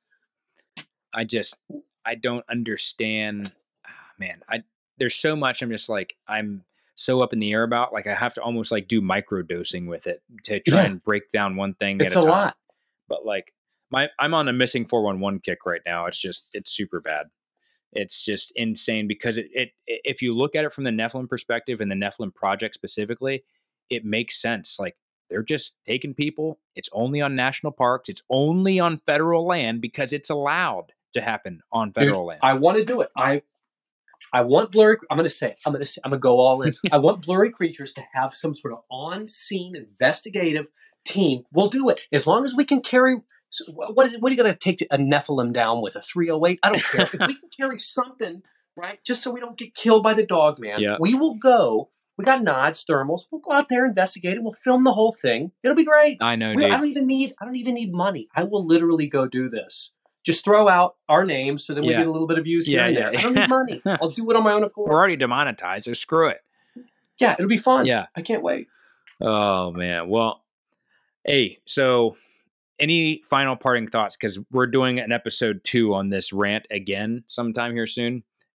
I just, I don't understand. Oh, man, I, there's so much I'm just like, I'm so up in the air about. Like, I have to almost like do micro dosing with it to try yeah. and break down one thing it's at a, a time. lot. But like, my I'm on a missing four one one kick right now. It's just, it's super bad. It's just insane because it, it, if you look at it from the Nephilim perspective and the Nephilim Project specifically, it makes sense. Like, they're just taking people. It's only on national parks. It's only on federal land because it's allowed to happen on federal Dude, land. I want to do it. I I want blurry. I'm going to say. I'm going to say. I'm going to go all in. I want Blurry Creatures to have some sort of on-scene investigative team. We'll do it as long as we can carry. What is it? What are you going to take a Nephilim down with a three oh eight? I don't care. If we can carry something, right, just so we don't get killed by the dog man, yeah. we will go. We got nods, thermals. We'll go out there, investigate it. We'll film the whole thing. It'll be great. I know, we, dude. I don't even need. I don't even need money. I will literally go do this. Just throw out our names so then we yeah. get a little bit of views yeah, here and yeah, there. yeah. I don't need money. I'll do it on my own accord. We're already demonetized, so screw it. Yeah, it'll be fun. Yeah. I can't wait. Oh, man. Well, hey, so any final parting thoughts? Because we're doing an episode two on this rant again sometime here soon.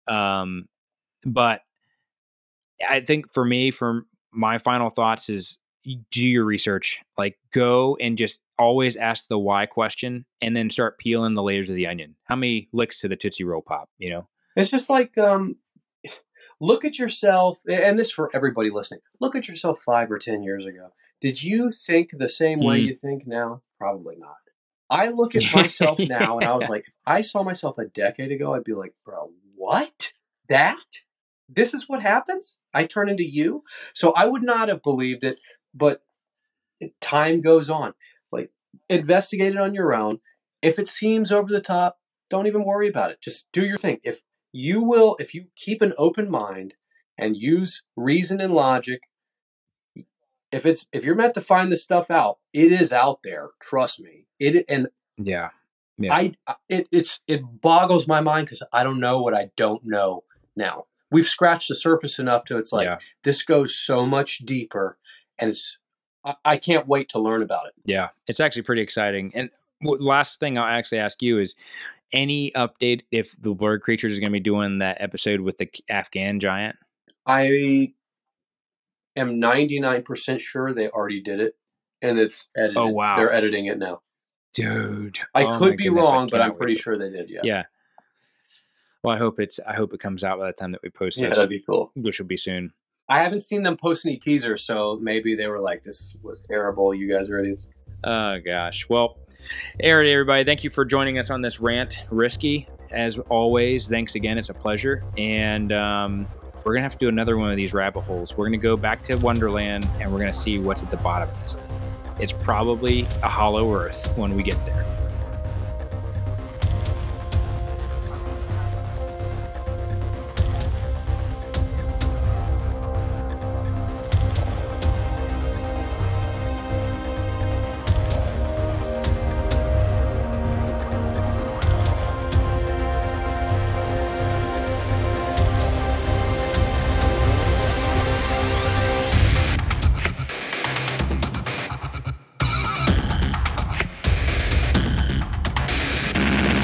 Um, but I think for me, for my final thoughts is do your research. Like go and just always ask the why question and then start peeling the layers of the onion. How many licks to the Tootsie Roll Pop, you know? It's just like, um, look at yourself, and this for everybody listening, look at yourself five or ten years ago. Did you think the same way Mm. you think now? Probably not. I look at myself now and I was like, if I saw myself a decade ago, I'd be like, bro, what? That? This is what happens? I turn into you? So I would not have believed it, but time goes on. Like, investigate it on your own. If it seems over the top, don't even worry about it. Just do your thing. If you will, if you keep an open mind and use reason and logic, if it's if you're meant to find this stuff out, it is out there. Trust me. It and Yeah. Yeah. I it it's it boggles my mind because I don't know what I don't know now. We've scratched the surface enough to it's like Yeah. this goes so much deeper, and it's I, I can't wait to learn about it. Yeah. It's actually pretty exciting. And w- last thing I'll actually ask you is any update if the Blurred Creatures is going to be doing that episode with the Afghan giant? I am ninety-nine percent sure they already did it, and it's edited. Oh, wow. They're editing it now. Dude. I Oh could my be goodness, I wrong, but I'm cannot pretty wait to- sure they did. Yeah. Yeah. Well, I hope it's I hope it comes out by the time that we post Yeah, this, that'd be cool. which will be soon. I haven't seen them post any teasers, so maybe they were like, "This was terrible. You guys are idiots." Oh gosh. Well, Aaron, everybody, thank you for joining us on this rant. Risky, as always. Thanks again. It's a pleasure. And um, we're gonna have to do another one of these rabbit holes. We're gonna go back to Wonderland, and we're gonna see what's at the bottom of this thing. It's probably a hollow Earth when we get there.